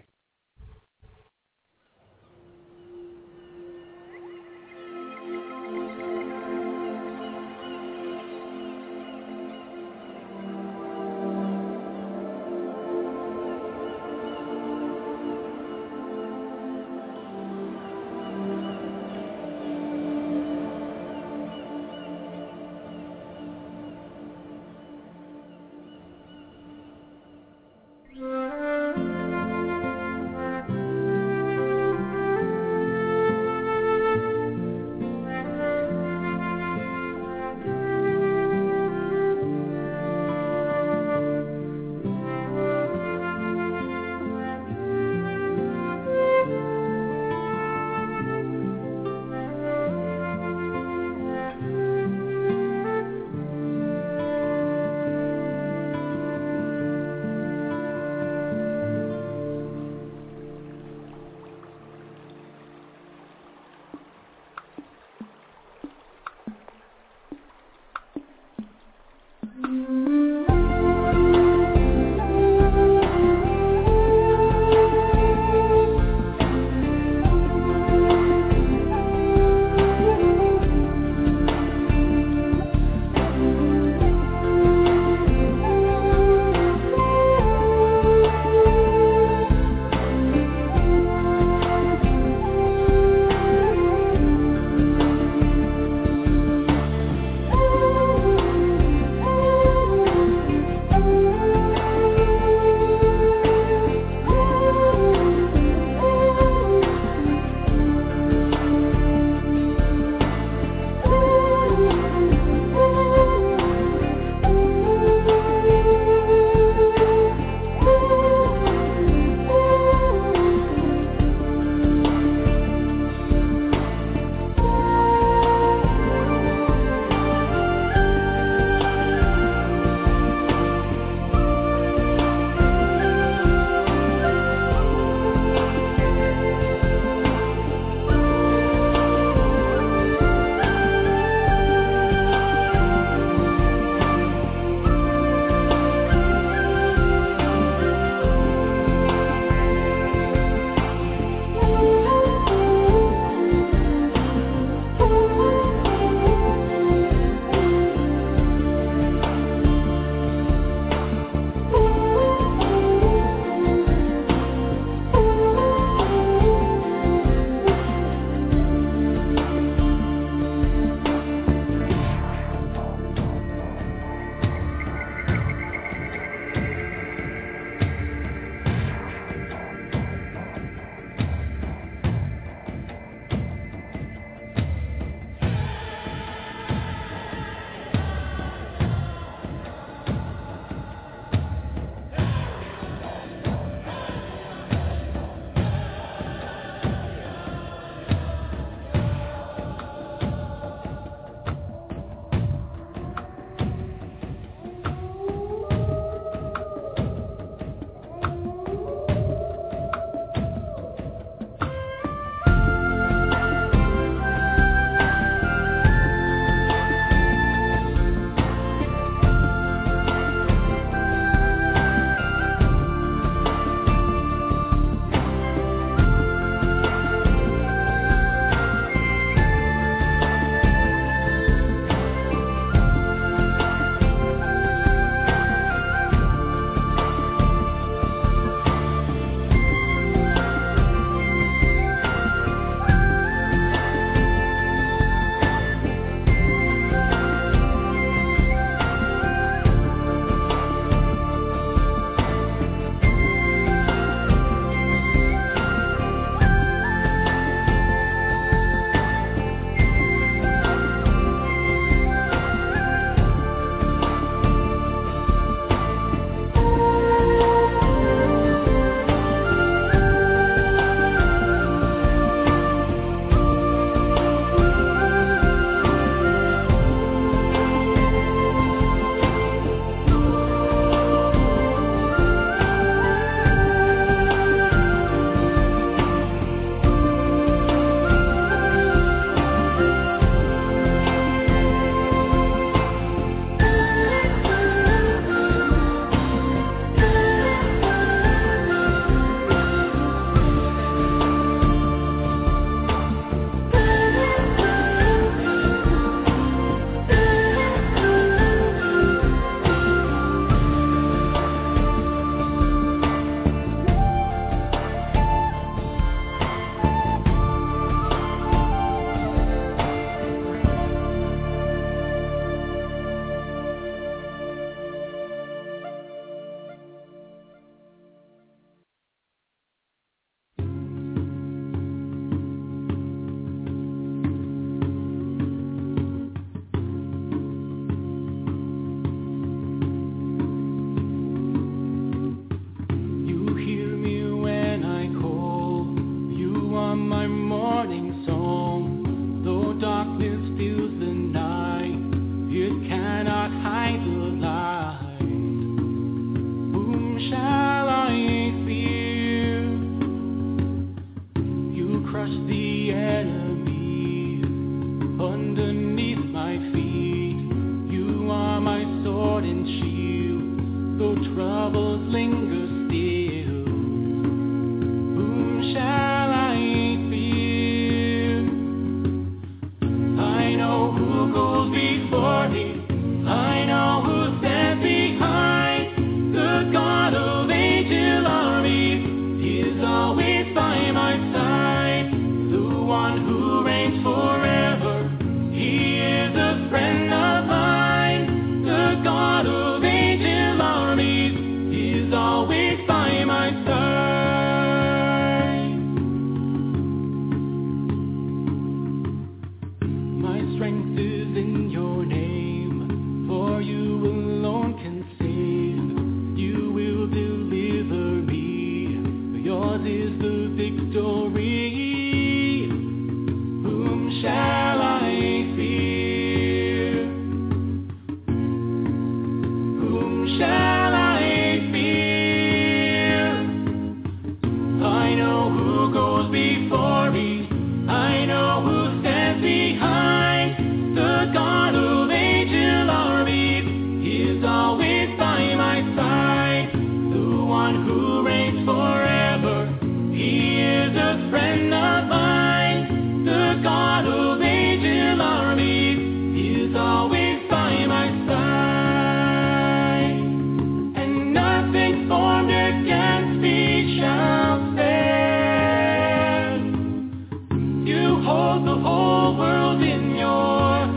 shall I fear? I know who goes before me. I know who stands behind. The God of angel armies is always by my side. The one who reigns forever. He is a friend of mine. The God of angel armies is always by my side. And nothing formed against me shall stand. You hold the whole world in your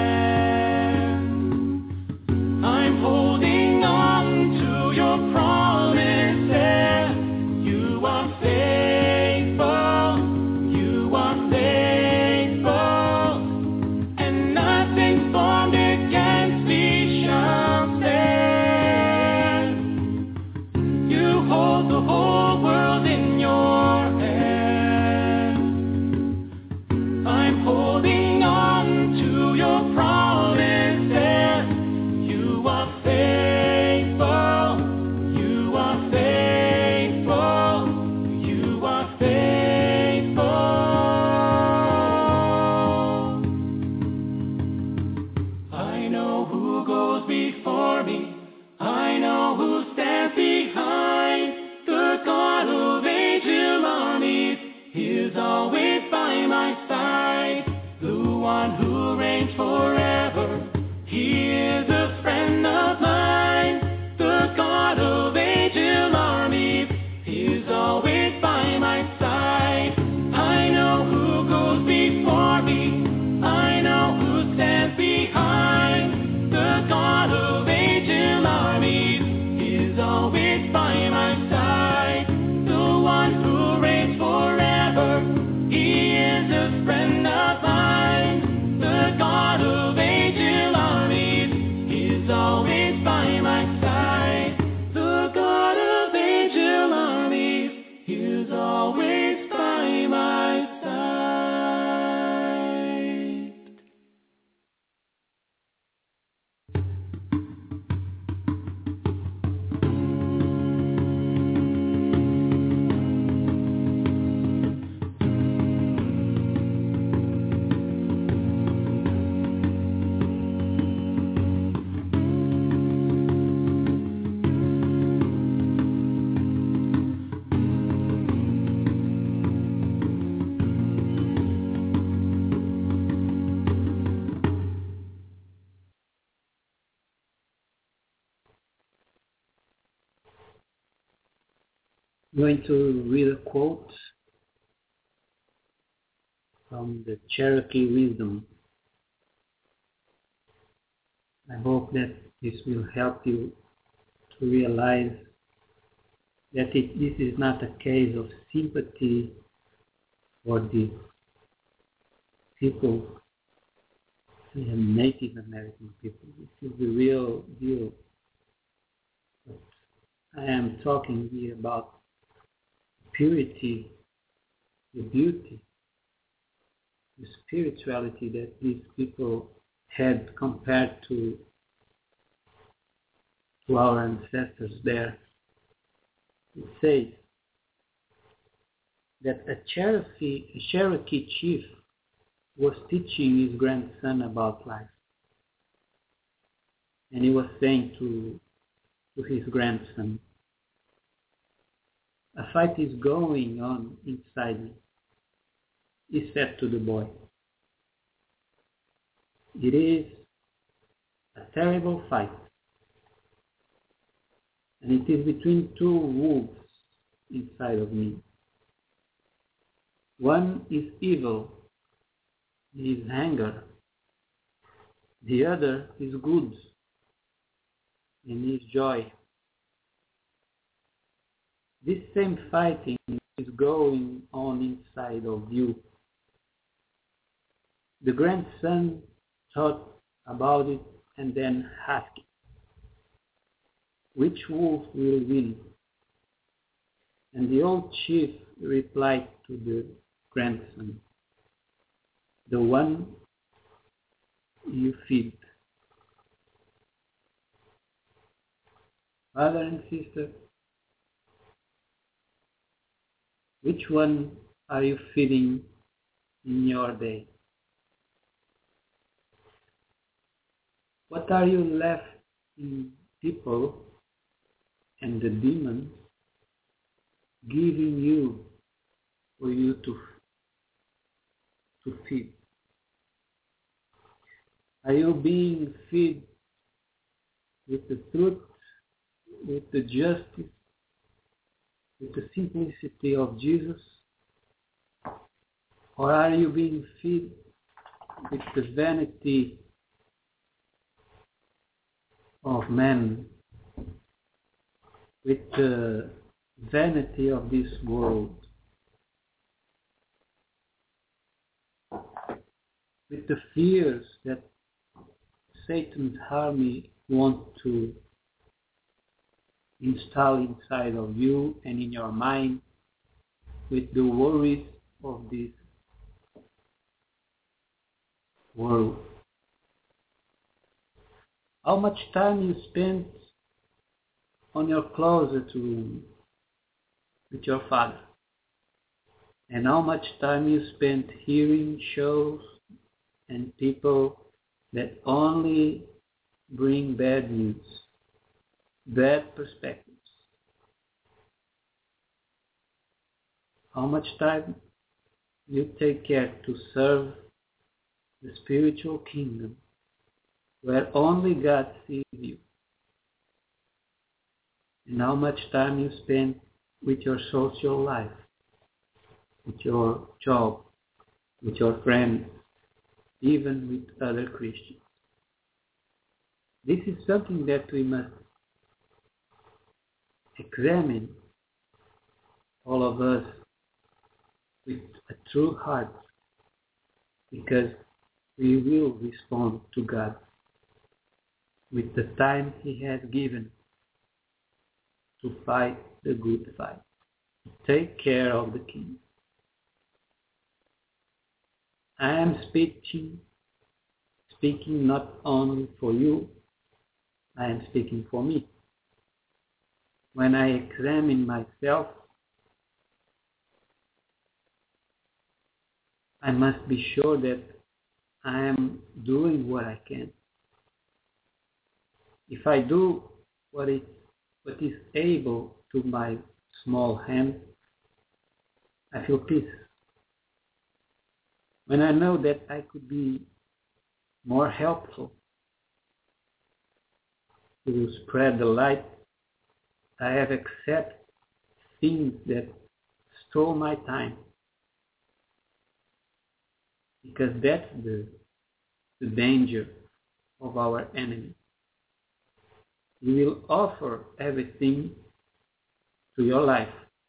hand. I'm holding on to your promises. You are faithful. You are faithful. And nothing formed against me shall stand. You hold the whole world in your hand. I'm holding on to your promises. You are faithful. You are faithful. You are faithful. I know who goes before me. I know who stands behind. The God of angel armies is always by my side. The one who reigns forever. He is a friend of mine. The God of angel armies is always by my side. I know who goes before me. I know who stands behind. The God of angel armies is always by my side. The one who reigns forever. He is a friend of mine. The God of angel armies is always by my side. The God of angel armies is always by my side. I'm going to read a quote from the Cherokee Wisdom. I hope that this will help you to realize that it, this is not a case of sympathy for the people, the Native American people. This is the real deal. But I am talking here about purity, the beauty, the spirituality that these people had compared to, to our ancestors there. It says that a Cherokee, a Cherokee chief was teaching his grandson about life. And he was saying to, to his grandson, "A fight is going on inside me," he said to the boy. "It is a terrible fight, and it is between two wolves inside of me. One is evil, is anger. The other is good, and is joy. This same fighting is going on inside of you." The grandson thought about it and then asked, "Which wolf will win?" And the old chief replied to the grandson, "The one you feed." Brother and sister, which one are you feeding in your day? What are you left in people and the demons giving you for you to, to feed? Are you being fed with the truth, with the justice, with the simplicity of Jesus? Or are you being fed with the vanity of man, with the vanity of this world, with the fears that Satan's army wants to install inside of you and in your mind, with the worries of this world? How much time you spend on your closet room with your father? And how much time you spend hearing shows and people that only bring bad news, bad perspectives? How much time you take care to serve the spiritual kingdom where only God sees you? And how much time you spend with your social life, with your job, with your friends, even with other Christians? This is something that we must examine, all of us, with a true heart, because we will respond to God with the time He has given to fight the good fight, to take care of the king. I am speaking, speaking not only for you, I am speaking for me. When I examine myself, I must be sure that I am doing what I can. If I do what is, what is able to my small hand, I feel peace. When I know that I could be more helpful to spread the light, I have accepted things that stole my time, because that's the, the danger of our enemy. He will offer everything to your life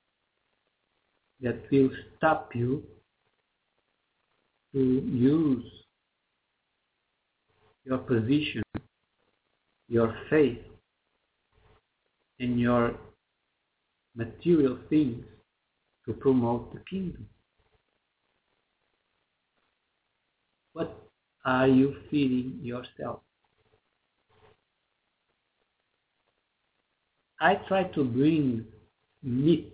that will stop you to use your position, your faith, and your material things to promote the kingdom. What are you feeding yourself? I try to bring meat,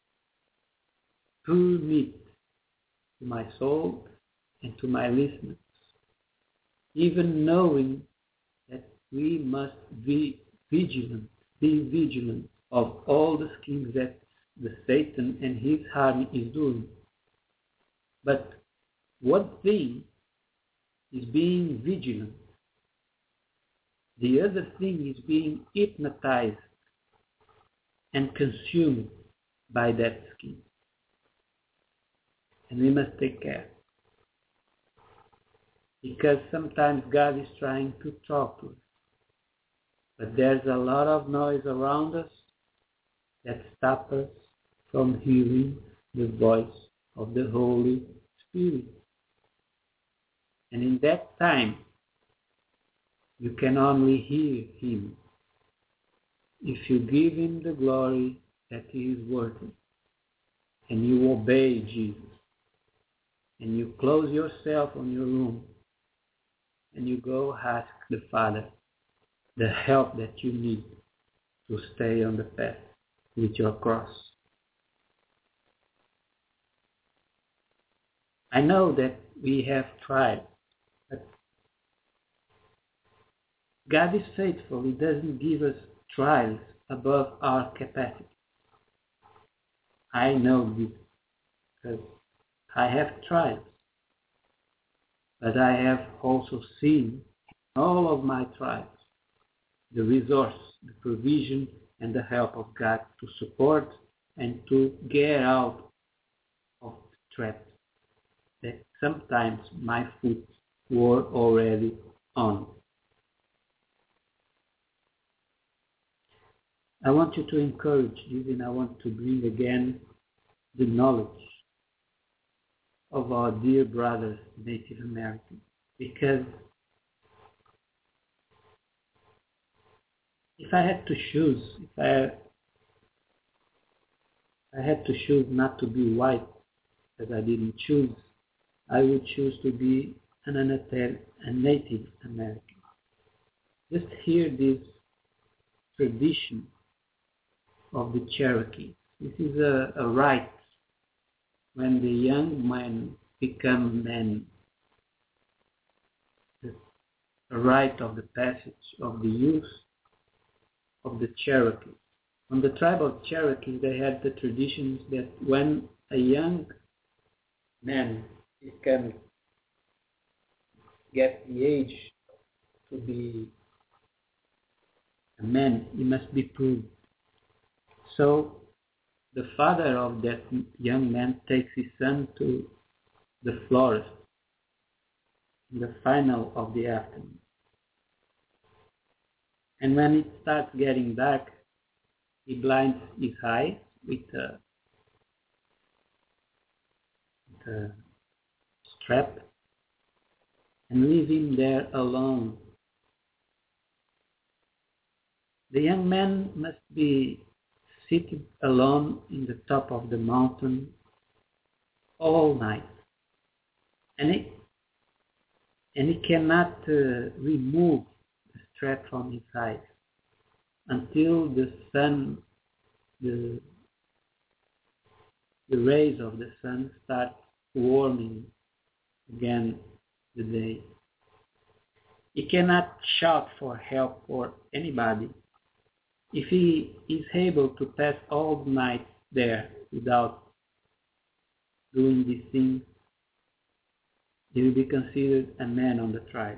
pure meat, to my soul and to my listeners, even knowing that we must be vigilant, be vigilant of all the schemes that the Satan and his army is doing. But one thing is being vigilant. The other thing is being hypnotized and consumed by that scheme. And we must take care. Because sometimes God is trying to talk to us. But there's a lot of noise around us that stops us from hearing the voice of the Holy Spirit. And in that time, you can only hear Him if you give Him the glory that He is worthy, and you obey Jesus, and you close yourself on your room, and you go ask the Father the help that you need to stay on the path with your cross. I know that we have tried, but God is faithful. He doesn't give us trials above our capacity. I know this because I have trials, but I have also seen in all of my trials the resource, the provision, and the help of God to support and to get out of the trap that sometimes my foot were already on. I want you to encourage you, and I want to bring again the knowledge of our dear brothers, Native Americans, because if I had to choose, if I, I had to choose not to be white, as I didn't choose, I would choose to be an, a Native American. Just hear this tradition of the Cherokee. This is a, a right when the young men become men. A rite of the passage of the youth of the Cherokee. On the tribe of Cherokee, they had the traditions that when a young man can get the age to be a man, he must be proved. So the father of that young man takes his son to the forest in the final of the afternoon. And when it starts getting dark, he blinds his eyes with a, with a strap and leave him there alone. The young man must be seated alone in the top of the mountain all night. And he, and he cannot uh, remove the strap from his eyes until the sun, the, the rays of the sun start warming again the day. He cannot shout for help for anybody. If he is able to pass all the night there without doing these things, he will be considered a man on the tribe.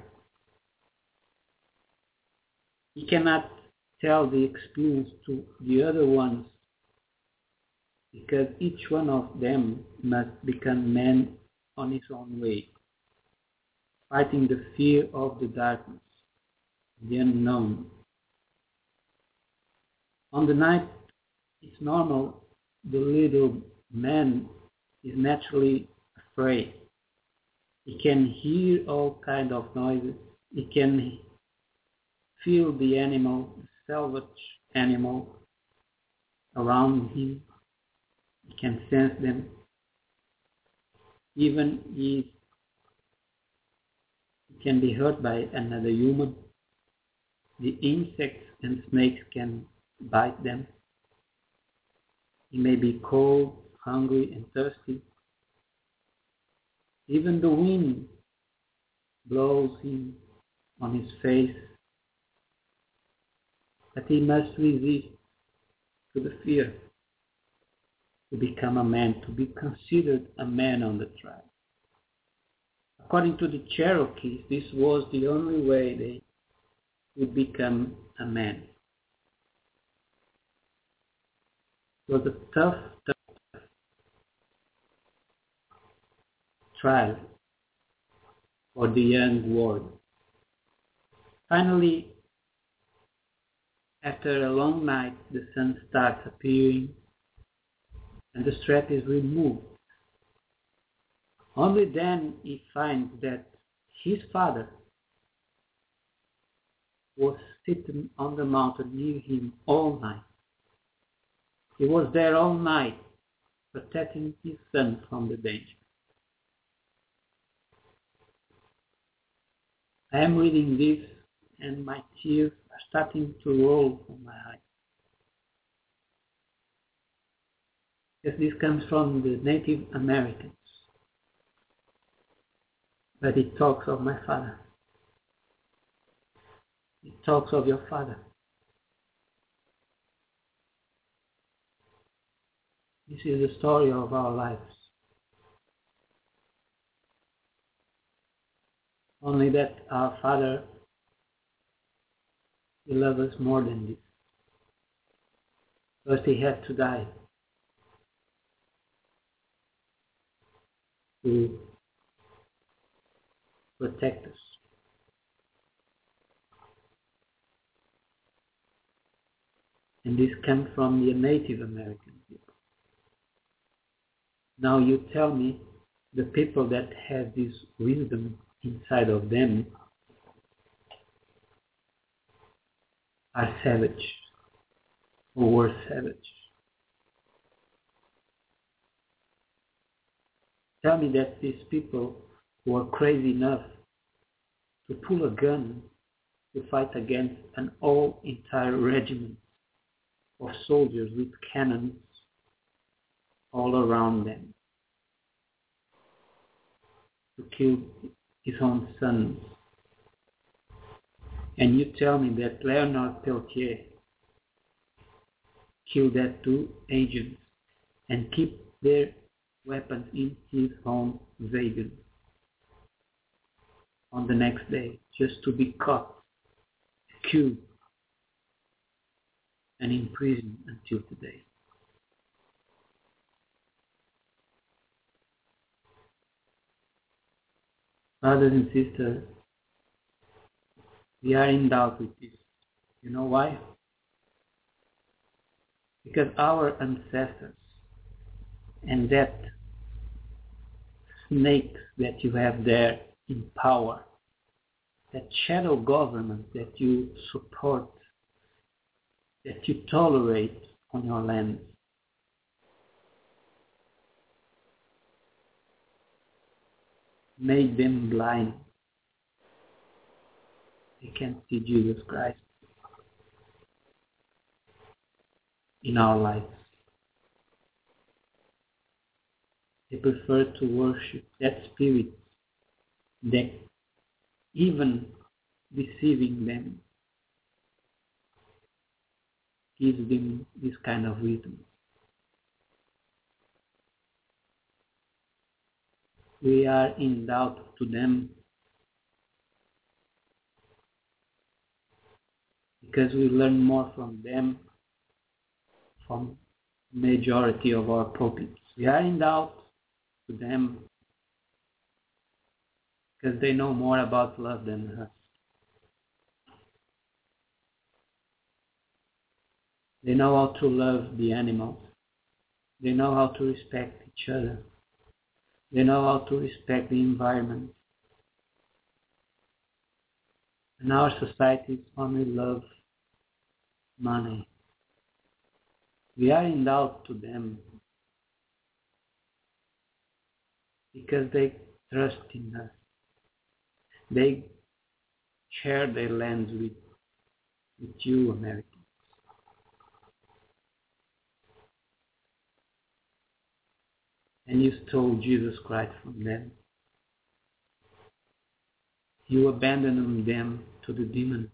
He cannot tell the experience to the other ones because each one of them must become man on his own way, fighting the fear of the darkness, the unknown. On the night, it's normal, the little man is naturally afraid. He can hear all kinds of noises. He can feel the animal, the savage animal around him. He can sense them. Even if he can be hurt by another human, the insects and snakes can bite them. He may be cold, hungry, and thirsty. Even the wind blows him on his face, but he must resist to the fear to become a man, to be considered a man on the tribe. According to the Cherokees, this was the only way they would become a man. It was a tough, tough trial for the young warrior. Finally, after a long night, the sun starts appearing and the strap is removed. Only then he finds that his father was sitting on the mountain near him all night. He was there all night, protecting his son from the danger. I am reading this and my tears are starting to roll from my eyes. this comes from the Native Americans. But it talks of my father. It talks of your father. This is the story of our lives. Only that our Father, He loves us more than this. First He had to die to protect us. And this comes from the Native American people. Now you tell me, the people that have this wisdom inside of them are savage, or were savage. Tell me that these people were crazy enough to pull a gun to fight against an whole entire regiment of soldiers with cannons all around them, to kill his own sons. And you tell me that Leonard Peltier killed that two agents and keep their weapons in his own wagon on the next day, just to be caught, accused, and in prison until today. Brothers and sisters, we are in doubt with this. You know why? Because our ancestors and that snake that you have there in power, that shadow government that you support, that you tolerate on your land, made them blind. They can't see Jesus Christ in our lives. They prefer to worship that spirit that, even deceiving them, gives them this kind of wisdom. We are in doubt to them because we learn more from them, from majority of our pulpits. We are in doubt to them because they know more about love than us. They know how to love the animals. They know how to respect each other. They know how to respect the environment. And our societies only love money. We are in doubt to them because they trust in us. They share their lands with, with you, Americans. And you stole Jesus Christ from them. You abandoned them to the demons.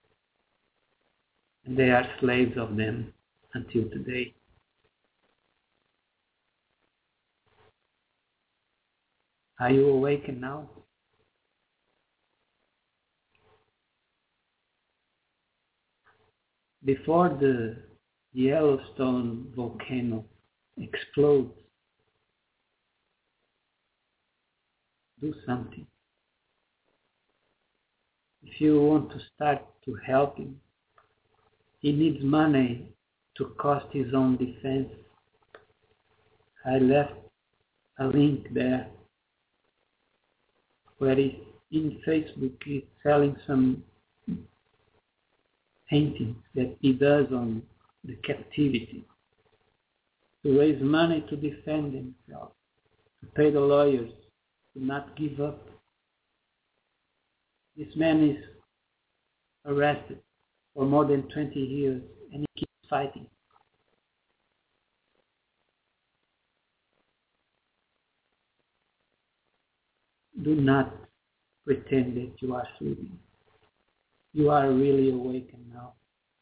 And they are slaves of them until today. Are you awakened now? Before the Yellowstone volcano explodes, do something. If you want to start to help him, he needs money to cost his own defense. I left a link there where he, in Facebook he's selling some paintings that he does on the captivity to raise money to defend himself, to pay the lawyers, to not give up. This man is arrested for more than twenty years and he keeps fighting. Do not pretend that you are sleeping. You are really awakened now.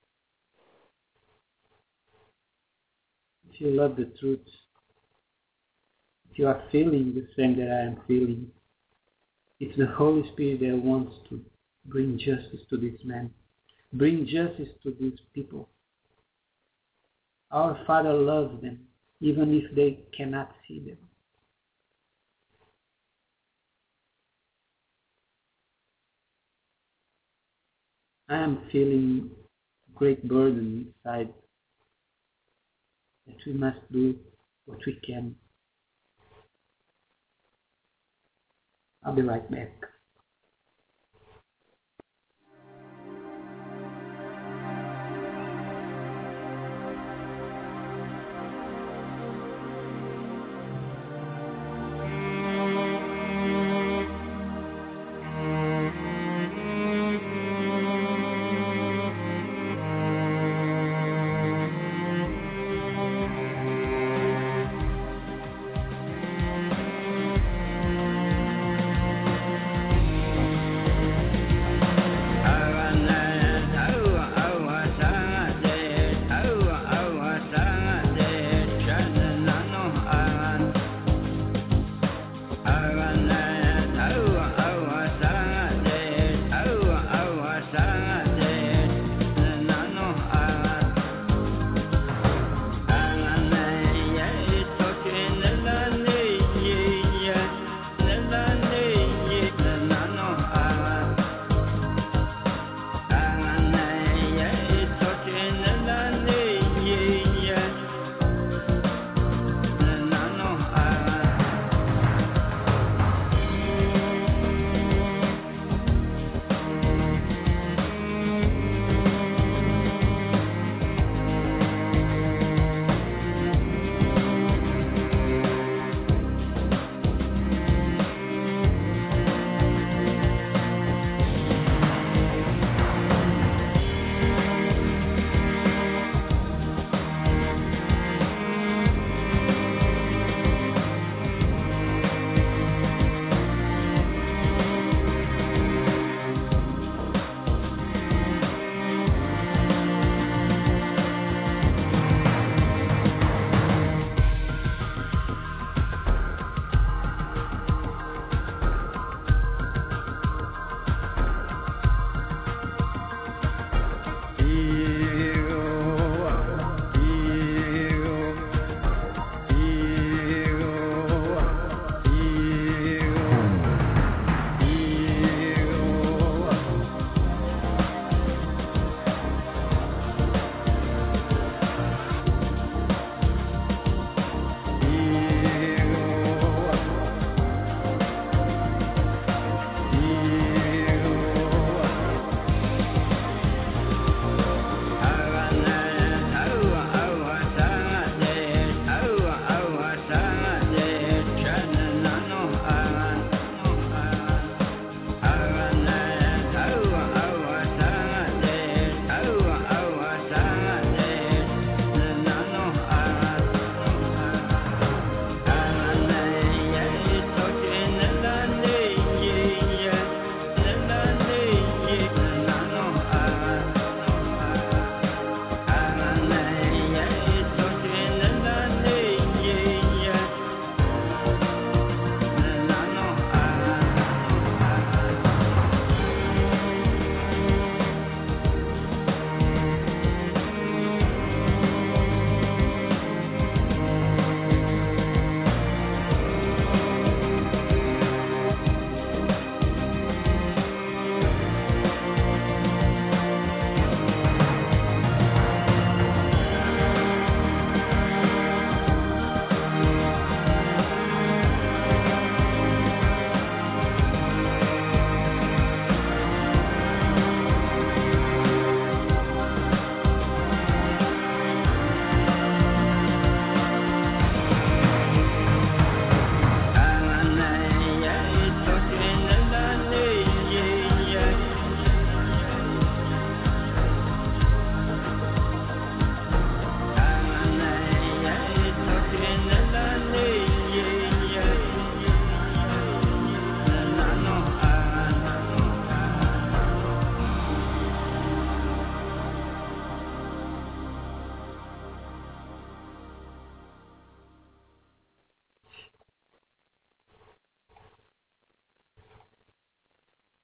If you love the truth, if you are feeling the same that I am feeling, it's the Holy Spirit that wants to bring justice to this man, bring justice to these people. Our Father loves them, even if they cannot see them. I am feeling great burden inside that we must do what we can. I'll be right back.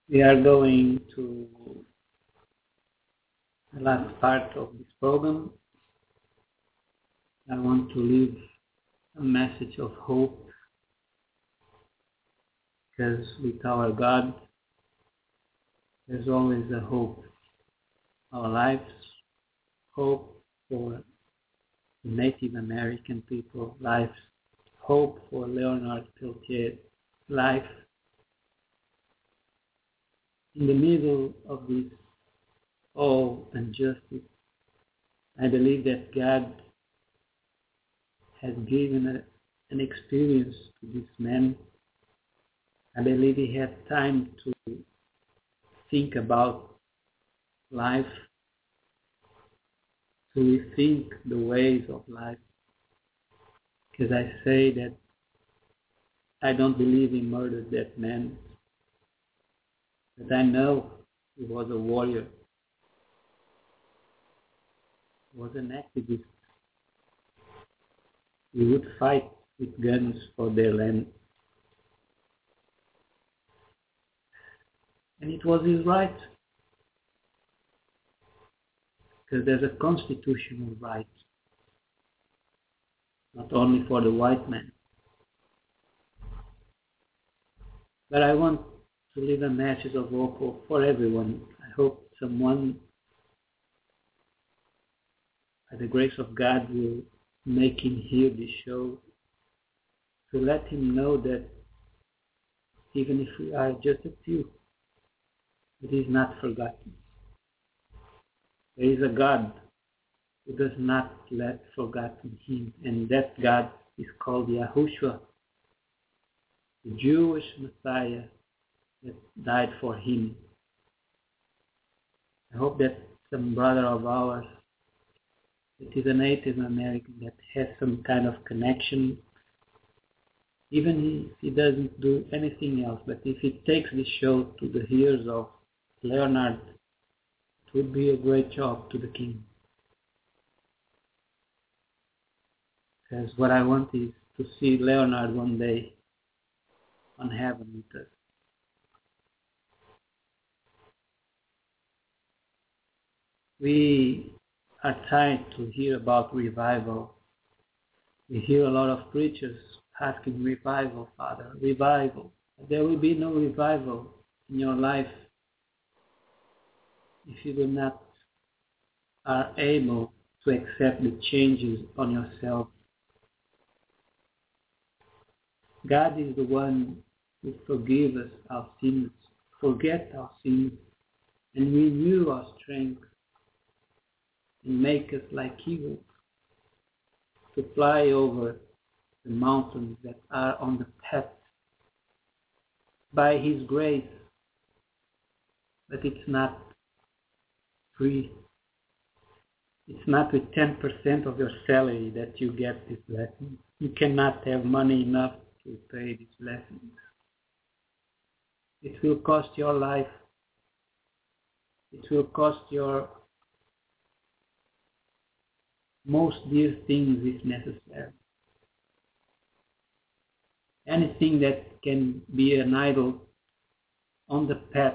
We are going to the last part of this program. I want to leave a message of hope, because with our God, there's always a hope. Our lives, hope for Native American people, lives, hope for Leonard Peltier's life. In the middle of this all injustice, I believe that God has given a, an experience to this man. I believe he had time to think about life, to rethink the ways of life. Because I say that I don't believe he murdered that man, but I know he was a warrior, he was an activist. He would fight with guns for their land. And it was his right, because there's a constitutional right, not only for the white man. But I want to leave a message of hope for everyone. I hope someone, by the grace of God, will make him hear this show, to let him know that even if we are just a few, it is not forgotten. There is a God who does not let forgotten him, and that God is called Yahushua, the Jewish Messiah that died for him. I hope that some brother of ours that is a Native American that has some kind of connection, even if he doesn't do anything else, but if he takes the show to the ears of Leonard, it would be a great job to the King. Because what I want is to see Leonard one day on heaven with us. We are tired to hear about revival. We hear a lot of preachers asking revival, Father, revival. There will be no revival in your life if you do not are able to accept the changes on yourself. God is the one who forgives us our sins, forget our sins, and renew our strength, and make us like eagles to fly over the mountains that are on the path by His grace. But it's not free. It's not with ten percent of your salary that you get this blessing. You cannot have money enough to pay these blessings. It will cost your life. It will cost your most dear things if necessary. Anything that can be an idol on the path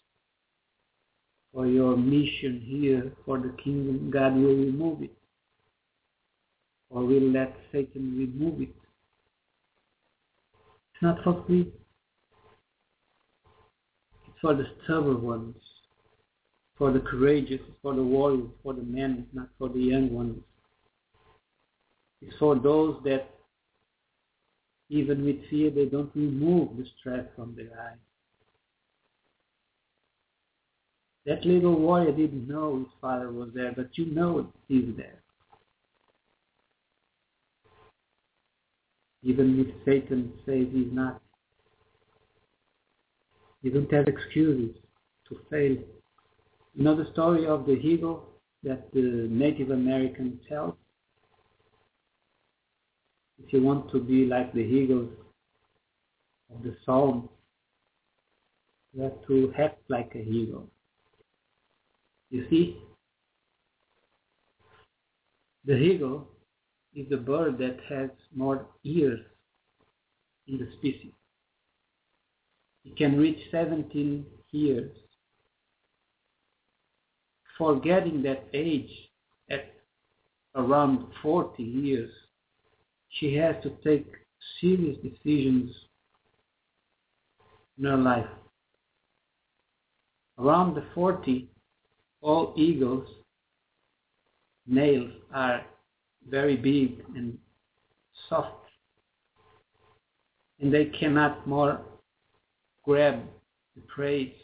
for your mission here for the kingdom, God will remove it, or will let Satan remove it. It's not for free. It's for the stubborn ones, for the courageous, for the warriors, for the men, not for the young ones. It's for those that, even with fear, they don't remove the stress from their eyes. That little warrior didn't know his father was there, but you know he's there. Even if Satan says he's not, you don't have excuses to fail. You know the story of the eagle that the Native American tells? If you want to be like the eagles of the Psalm, you have to act like a eagle. You see, the eagle is the bird that has more ears in the species. It can reach seventeen years, forgetting that age at around forty years, she has to take serious decisions in her life. Around the forty, all eagles' nails are very big and soft, and they cannot more grab the prey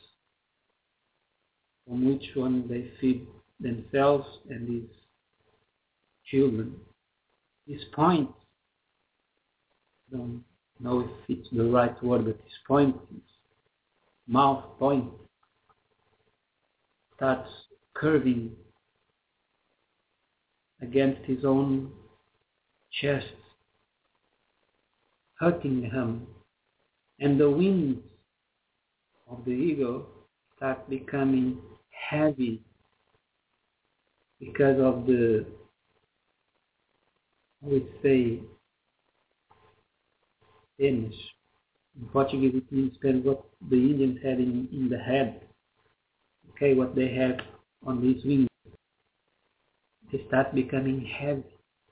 from which one they feed themselves and these children. This point, I don't know if it's the right word, but this point, this mouth point, starts curving against his own chest, hurting him, and the wings of the eagle start becoming heavy because of the, I would say, penis. In Portuguese it means what the Indians have in, in the head. Okay, what they have on these wings. They start becoming heavy.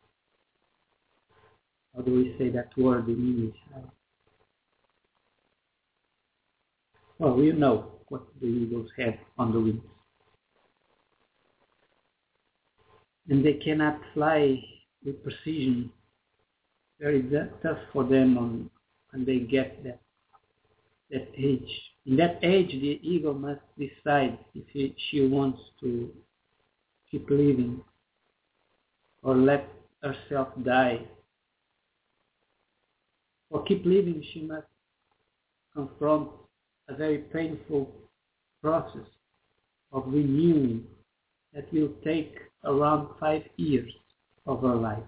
How do we say that word in English? Well, you know what the eagles have on the wings. And they cannot fly with precision. Very tough for them on, when they get that, that age. In that age, the eagle must decide if he, she wants to keep living or let herself die. For keep living, she must confront a very painful process of renewing that will take around five years of her life.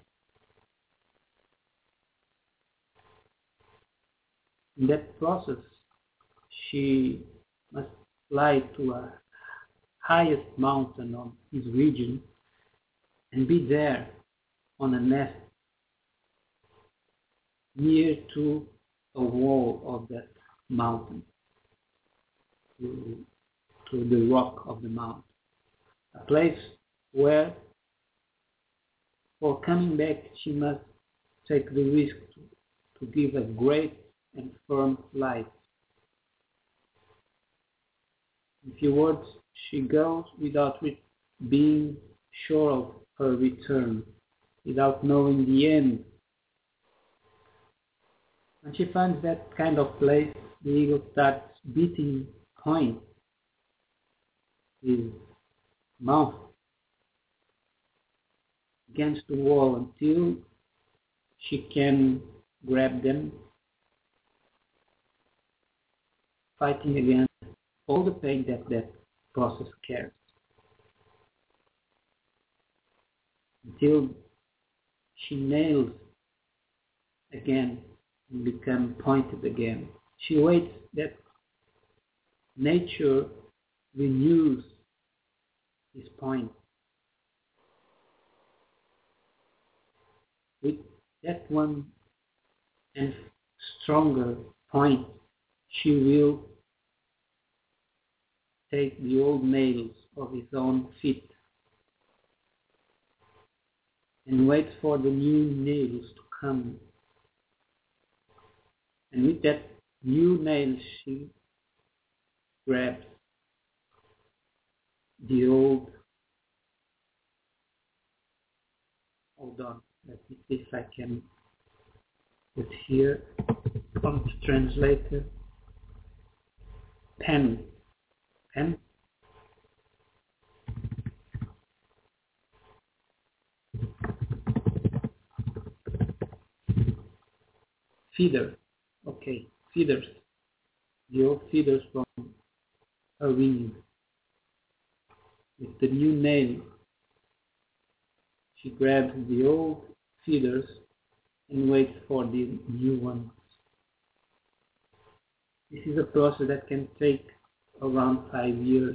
In that process, she must fly to a highest mountain of his region and be there on a nest near to a wall of that mountain, to, to the rock of the mountain, a place where for coming back she must take the risk to, to give a great and firm flight. In few words, she goes without re- being sure of her return, without knowing the end. When she finds that kind of place, the eagle starts beating point, his mouth against the wall until she can grab them, fighting against all the pain that that process carries. Until she nails again and become pointed again. She waits that nature renews his point. With that one and stronger point, she will take the old nails of his own feet and wait for the new nails to come. And with that new nail, she grabs the old. Hold on, let me see if I can put here on the translator. Pen. Pen. Feeder. Okay, feeders. The old feeders from her wing. With the new nail, she grabs the old feeders and waits for the new ones. This is a process that can take around five years.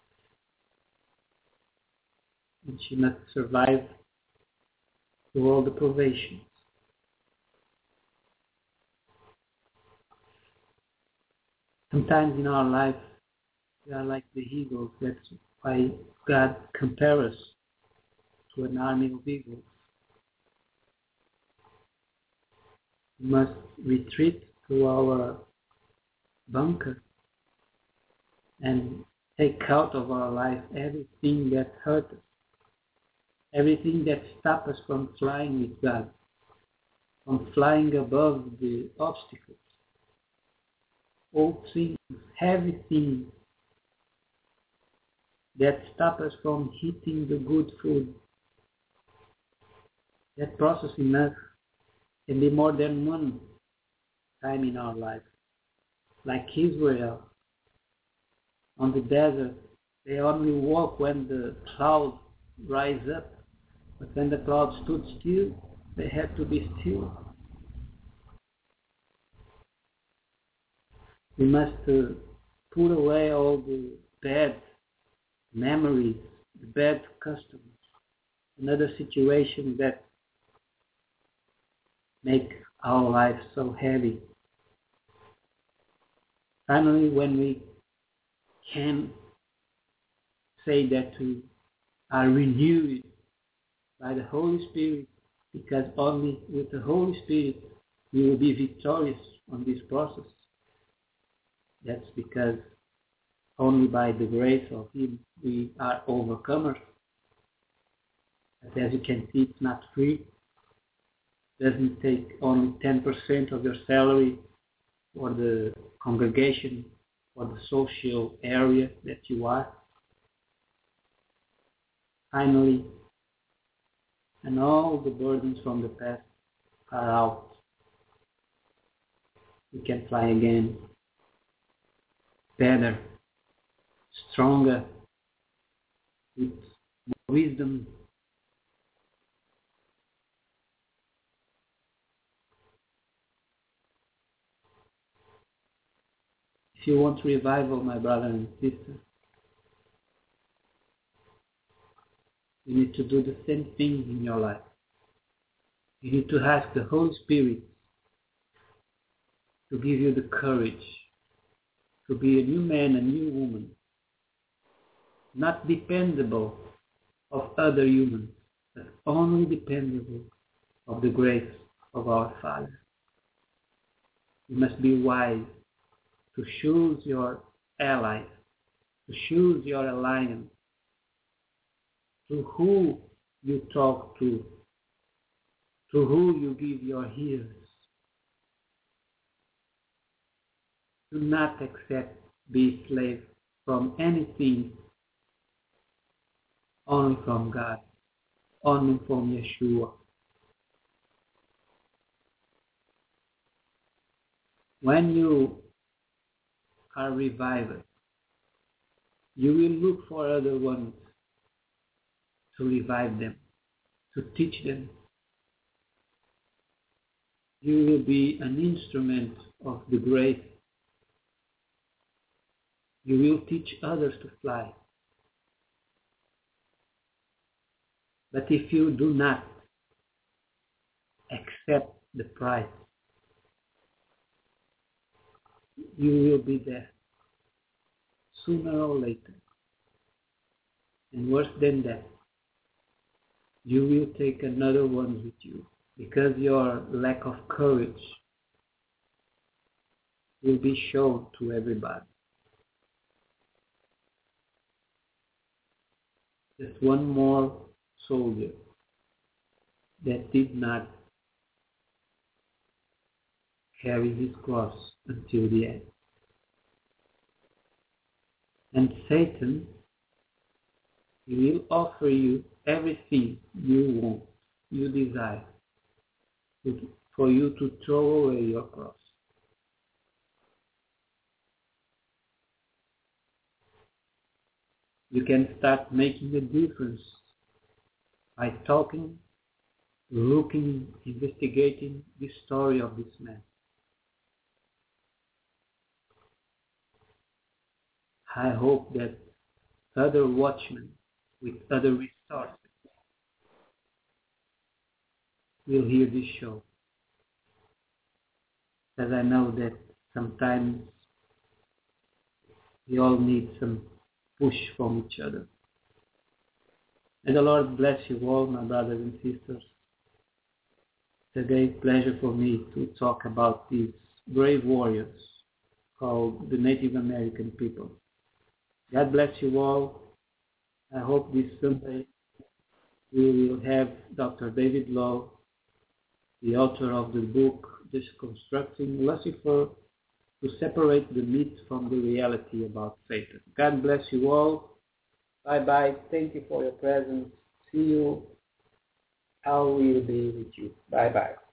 And she must survive through all the provations. Sometimes in our life, We are like the eagles. That's why God compares us to an army of eagles. We must retreat to our bunker and take out of our life everything that hurts us, everything that stops us from flying with God, from flying above the obstacles. All things, heavy things that stop us from eating the good food. That process in us can be more than one time in our life. Like Israel on the desert, they only walk when the clouds rise up. But when the clouds stood still, they had to be still. We must uh, put away all the bad memories, the bad customs, and other situations that make our life so heavy. Finally, when we can say that we are renewed by the Holy Spirit, because only with the Holy Spirit we will be victorious on this process. That's because only by the grace of Him we are overcomers. But as you can see, it's not free. It doesn't take only ten percent of your salary for the congregation or the social area that you are. Finally, and all the burdens from the past are out. We can fly again, better, stronger, with more wisdom. If you want revival, my brother and sister, you need to do the same thing in your life. You need to ask the Holy Spirit to give you the courage to be a new man, a new woman, not dependable of other humans, but only dependable of the grace of our Father. You must be wise to choose your allies, to choose your alliance, to who you talk to, to who you give your ears. Do not accept be slave from anything, only from God, only from Yeshua. When you are revived, you will look for other ones to revive them, to teach them. You will be an instrument of the grace. You will teach others to fly. But if you do not accept the price, you will be there sooner or later. And worse than that, you will take another one with you, because your lack of courage will be shown to everybody. Just one more soldier that did not carry his cross until the end. And Satan, he will offer you everything you want, you desire, for you to throw away your cross. You can start making a difference by talking, looking, investigating the story of this man. I hope that other watchmen with other resources will hear this show, because I know that sometimes We all need some push from each other. And the Lord bless you all, my brothers and sisters. It's a great pleasure for me to talk about these brave warriors called the Native American people. God bless you all. I hope this Sunday we will have Doctor David Lowe, the author of the book Deconstructing Lucifer, to separate the myth from the reality about Satan. God bless you all. Bye-bye. Thank you for your presence. See you. I will be with you. Bye-bye.